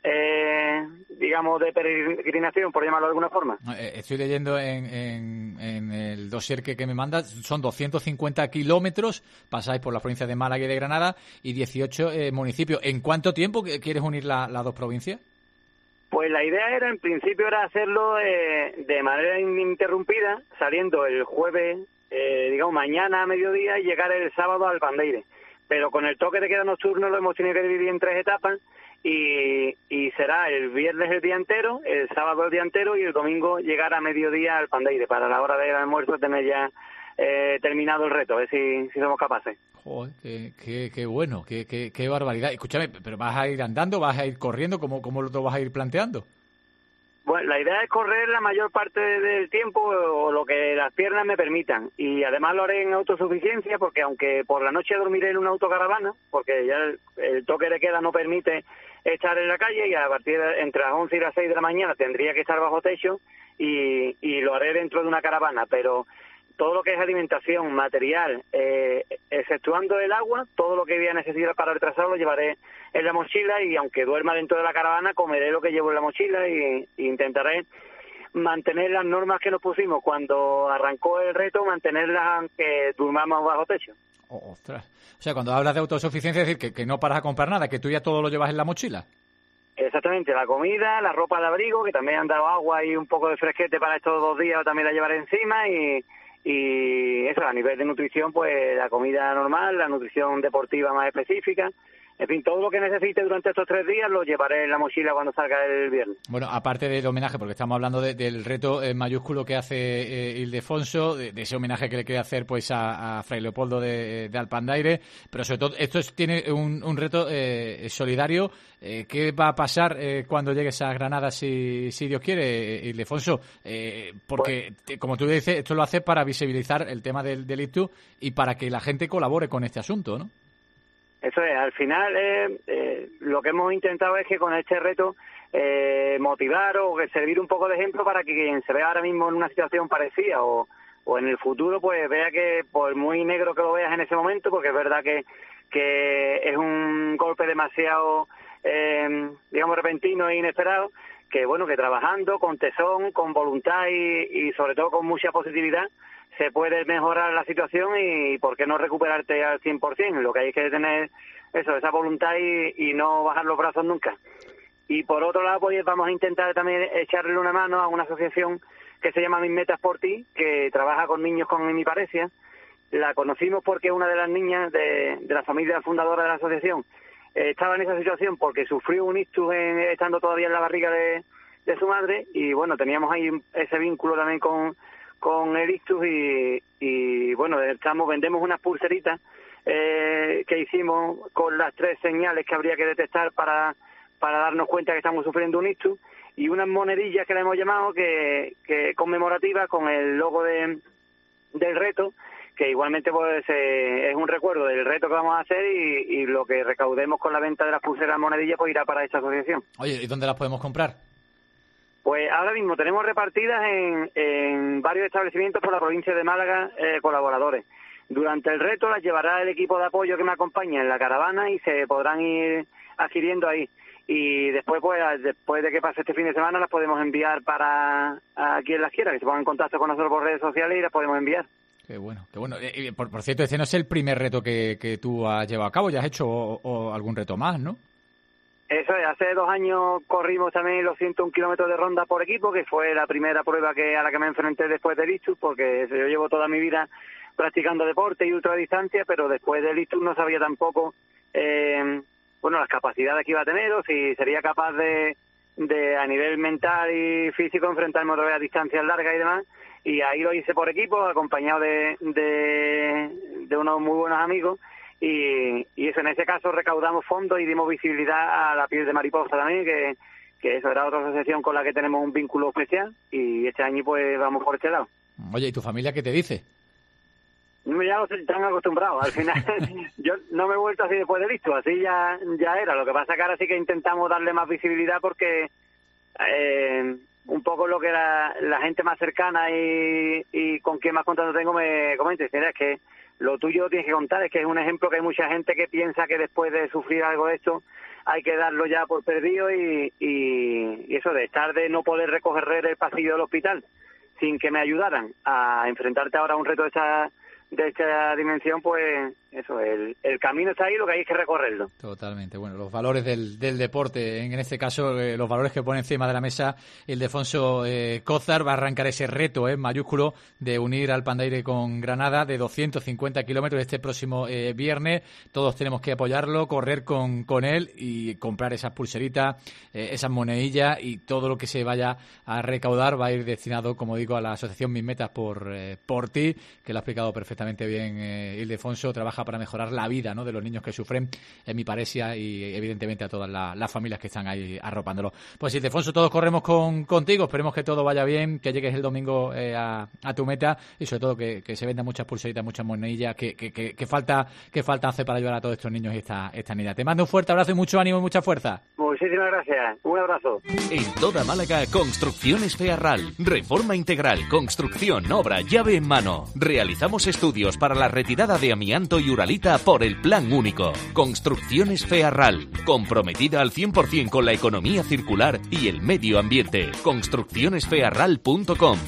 digamos, de peregrinación, por llamarlo de alguna forma. Estoy leyendo en el dossier que me mandas, son 250 kilómetros, pasáis por la provincia de Málaga y de Granada, y 18 municipios. ¿En cuánto tiempo quieres unir las dos provincias? Pues la idea en principio era hacerlo de manera ininterrumpida, saliendo el jueves, digamos, mañana a mediodía, y llegar el sábado a Alpandaire. Pero con el toque de queda nocturno lo hemos tenido que dividir en 3 etapas, y será el viernes el día entero, el sábado el día entero, y el domingo llegar a mediodía al Alpandaire para la hora del almuerzo tener ya terminado el reto, a ver si somos capaces. Joder, qué bueno, qué barbaridad. Escúchame, ¿pero vas a ir andando, vas a ir corriendo? ¿Cómo lo vas a ir planteando? Bueno, la idea es correr la mayor parte del tiempo o lo que las piernas me permitan, y además lo haré en autosuficiencia, porque aunque por la noche dormiré en una autocaravana, porque ya el toque de queda no permite estar en la calle, y a partir de entre las 11 y las 6 de la mañana tendría que estar bajo techo y lo haré dentro de una caravana, pero todo lo que es alimentación, material, exceptuando el agua, todo lo que voy a necesitar para retrasarlo lo llevaré en la mochila, y aunque duerma dentro de la caravana, comeré lo que llevo en la mochila y intentaré mantener las normas que nos pusimos cuando arrancó el reto, mantenerlas aunque durmamos bajo techo. Ostras. O sea, cuando hablas de autosuficiencia, es decir, que no paras a comprar nada, que tú ya todo lo llevas en la mochila. Exactamente, la comida, la ropa de abrigo, que también han dado agua y un poco de fresquete para estos 2 días, también la llevaré encima, y eso, a nivel de nutrición, pues la comida normal, la nutrición deportiva más específica, en fin, todo lo que necesite durante estos 3 días lo llevaré en la mochila cuando salga el viernes. Bueno, aparte del homenaje, porque estamos hablando del reto mayúsculo que hace Ildefonso, de ese homenaje que le quiere hacer pues a Fray Leopoldo de Alpandaire, pero sobre todo esto tiene un reto solidario. ¿Qué va a pasar cuando llegues a Granada, si Dios quiere, Ildefonso? Porque, como tú dices, esto lo hace para visibilizar el tema del ictus y para que la gente colabore con este asunto, ¿no? Eso es, al final lo que hemos intentado es que con este reto motivar o servir un poco de ejemplo para que quien se vea ahora mismo en una situación parecida o en el futuro, pues vea que por muy negro que lo veas en ese momento, porque es verdad que es un golpe demasiado, digamos, repentino e inesperado, que bueno, que trabajando con tesón, con voluntad y sobre todo con mucha positividad, se puede mejorar la situación y por qué no recuperarte al 100%. Lo que hay es que tener eso, esa voluntad y no bajar los brazos nunca. Y por otro lado, pues vamos a intentar también echarle una mano a una asociación que se llama Mis Metas por Ti, que trabaja con niños con hemiparesia. La conocimos porque una de las niñas de la familia fundadora de la asociación estaba en esa situación porque sufrió un ictus estando todavía en la barriga de su madre, y bueno, teníamos ahí ese vínculo también con el ictus y bueno, vendemos unas pulseritas que hicimos con las 3 señales que habría que detectar para darnos cuenta que estamos sufriendo un ictus, y unas monedillas que le hemos llamado que conmemorativas con el logo del reto, que igualmente pues es un recuerdo del reto que vamos a hacer, y lo que recaudemos con la venta de las pulseras monedillas pues irá para esta asociación. Oye, ¿y dónde las podemos comprar? Pues ahora mismo tenemos repartidas en varios establecimientos por la provincia de Málaga, colaboradores. Durante el reto las llevará el equipo de apoyo que me acompaña en la caravana y se podrán ir adquiriendo ahí. Y después, pues, después de que pase este fin de semana, las podemos enviar para a quien las quiera, que se ponga en contacto con nosotros por redes sociales y las podemos enviar. Qué bueno, qué bueno. Por cierto, este no es el primer reto que tú has llevado a cabo, ya has hecho o algún reto más, ¿no? Eso es, hace 2 años corrimos también los 101 kilómetros de ronda por equipo, que fue la primera prueba a la que me enfrenté después del ictus, porque yo llevo toda mi vida practicando deporte y ultradistancia, pero después del ictus no sabía tampoco las capacidades que iba a tener o si sería capaz de a nivel mental y físico enfrentarme otra vez a distancias largas y demás, y ahí lo hice por equipo, acompañado de unos muy buenos amigos. Y eso, en ese caso recaudamos fondos y dimos visibilidad a la piel de mariposa también, que eso era otra asociación con la que tenemos un vínculo especial, y este año pues vamos por este lado. Oye, ¿y tu familia qué te dice? Ya no estoy tan acostumbrado, al final yo no me he vuelto así después de listo, así ya era. Lo que pasa que ahora sí que intentamos darle más visibilidad porque un poco lo que la gente más cercana y con quien más contacto tengo me comenta, es que lo tuyo tienes que contar, es que es un ejemplo que hay mucha gente que piensa que después de sufrir algo de esto hay que darlo ya por perdido y eso de estar de no poder recoger el pasillo del hospital sin que me ayudaran a enfrentarte ahora a un reto de esta dimensión, pues eso, el camino está ahí, lo que hay es que recorrerlo. Totalmente. Bueno, los valores del deporte, en este caso los valores que pone encima de la mesa Ildefonso Cózar, va a arrancar ese reto mayúsculo de unir Alpandaire con Granada de 250 kilómetros este próximo viernes. Todos tenemos que apoyarlo, correr con él y comprar esas pulseritas, esas monedillas, y todo lo que se vaya a recaudar va a ir destinado, como digo, a la asociación Mis Metas por Ti, que lo ha explicado perfectamente bien Ildefonso. Trabaja Unicaja para mejorar la vida, ¿no?, de los niños que sufren hemiparesia y evidentemente a todas las familias que están ahí arropándolo. Pues Ildefonso, todos corremos contigo, esperemos que todo vaya bien, que llegues el domingo a tu meta y sobre todo que se vendan muchas pulseritas, muchas monedillas, que falta hace para ayudar a todos estos niños y esta niña. Te mando un fuerte abrazo y mucho ánimo y mucha fuerza. Muchísimas gracias, un abrazo. En toda Málaga, Construcciones Fearral, reforma integral, construcción, obra, llave en mano. Realizamos estudios para la retirada de amianto y uralita por el Plan Único. Construcciones Fearral, comprometida al 100% con la economía circular y el medio ambiente. Construccionesfearral.com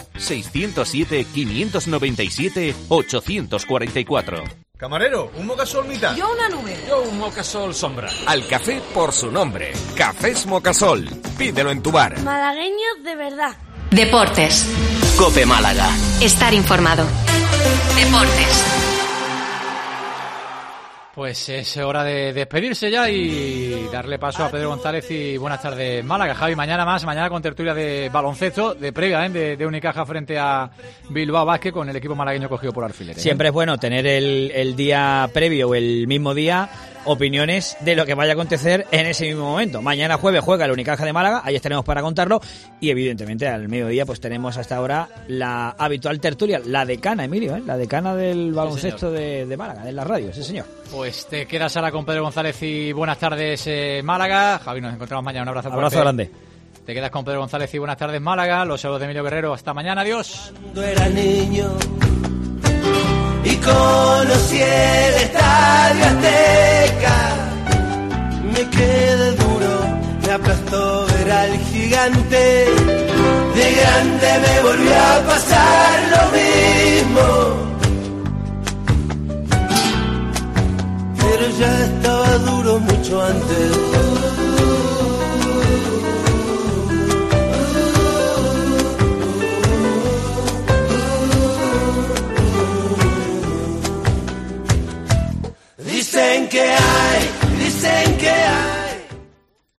607-597-844. Camarero, un mocasol mitad. Yo una nube. Yo un mocasol sombra. Al café por su nombre. Cafés Mocasol. Pídelo en tu bar. Malagueños de verdad. Deportes. Cope Málaga. Estar informado. Deportes. Pues es hora de despedirse ya y darle paso a Pedro González y buenas tardes Málaga. Javi, mañana con tertulia de baloncesto, de previa de Unicaja frente a Bilbao Basket con el equipo malagueño cogido por alfileres. Siempre es bueno tener el día previo o el mismo día opiniones de lo que vaya a acontecer en ese mismo momento. Mañana jueves juega el Unicaja de Málaga, ahí estaremos para contarlo y evidentemente al mediodía pues tenemos hasta ahora la habitual tertulia, la decana, Emilio, la decana del baloncesto de Málaga, de la radio, sí señor. Pues te quedas ahora con Pedro González y buenas tardes Málaga. Javi, nos encontramos mañana, un abrazo fuerte. Abrazo grande. Te quedas con Pedro González y buenas tardes Málaga. Los saludos de Emilio Guerrero, hasta mañana, adiós. Cuando era niño y conocí el Estadio Azteca, me quedé duro, me aplastó ver al gigante. De grande me volvió a pasar lo mismo, pero ya estaba duro mucho antes.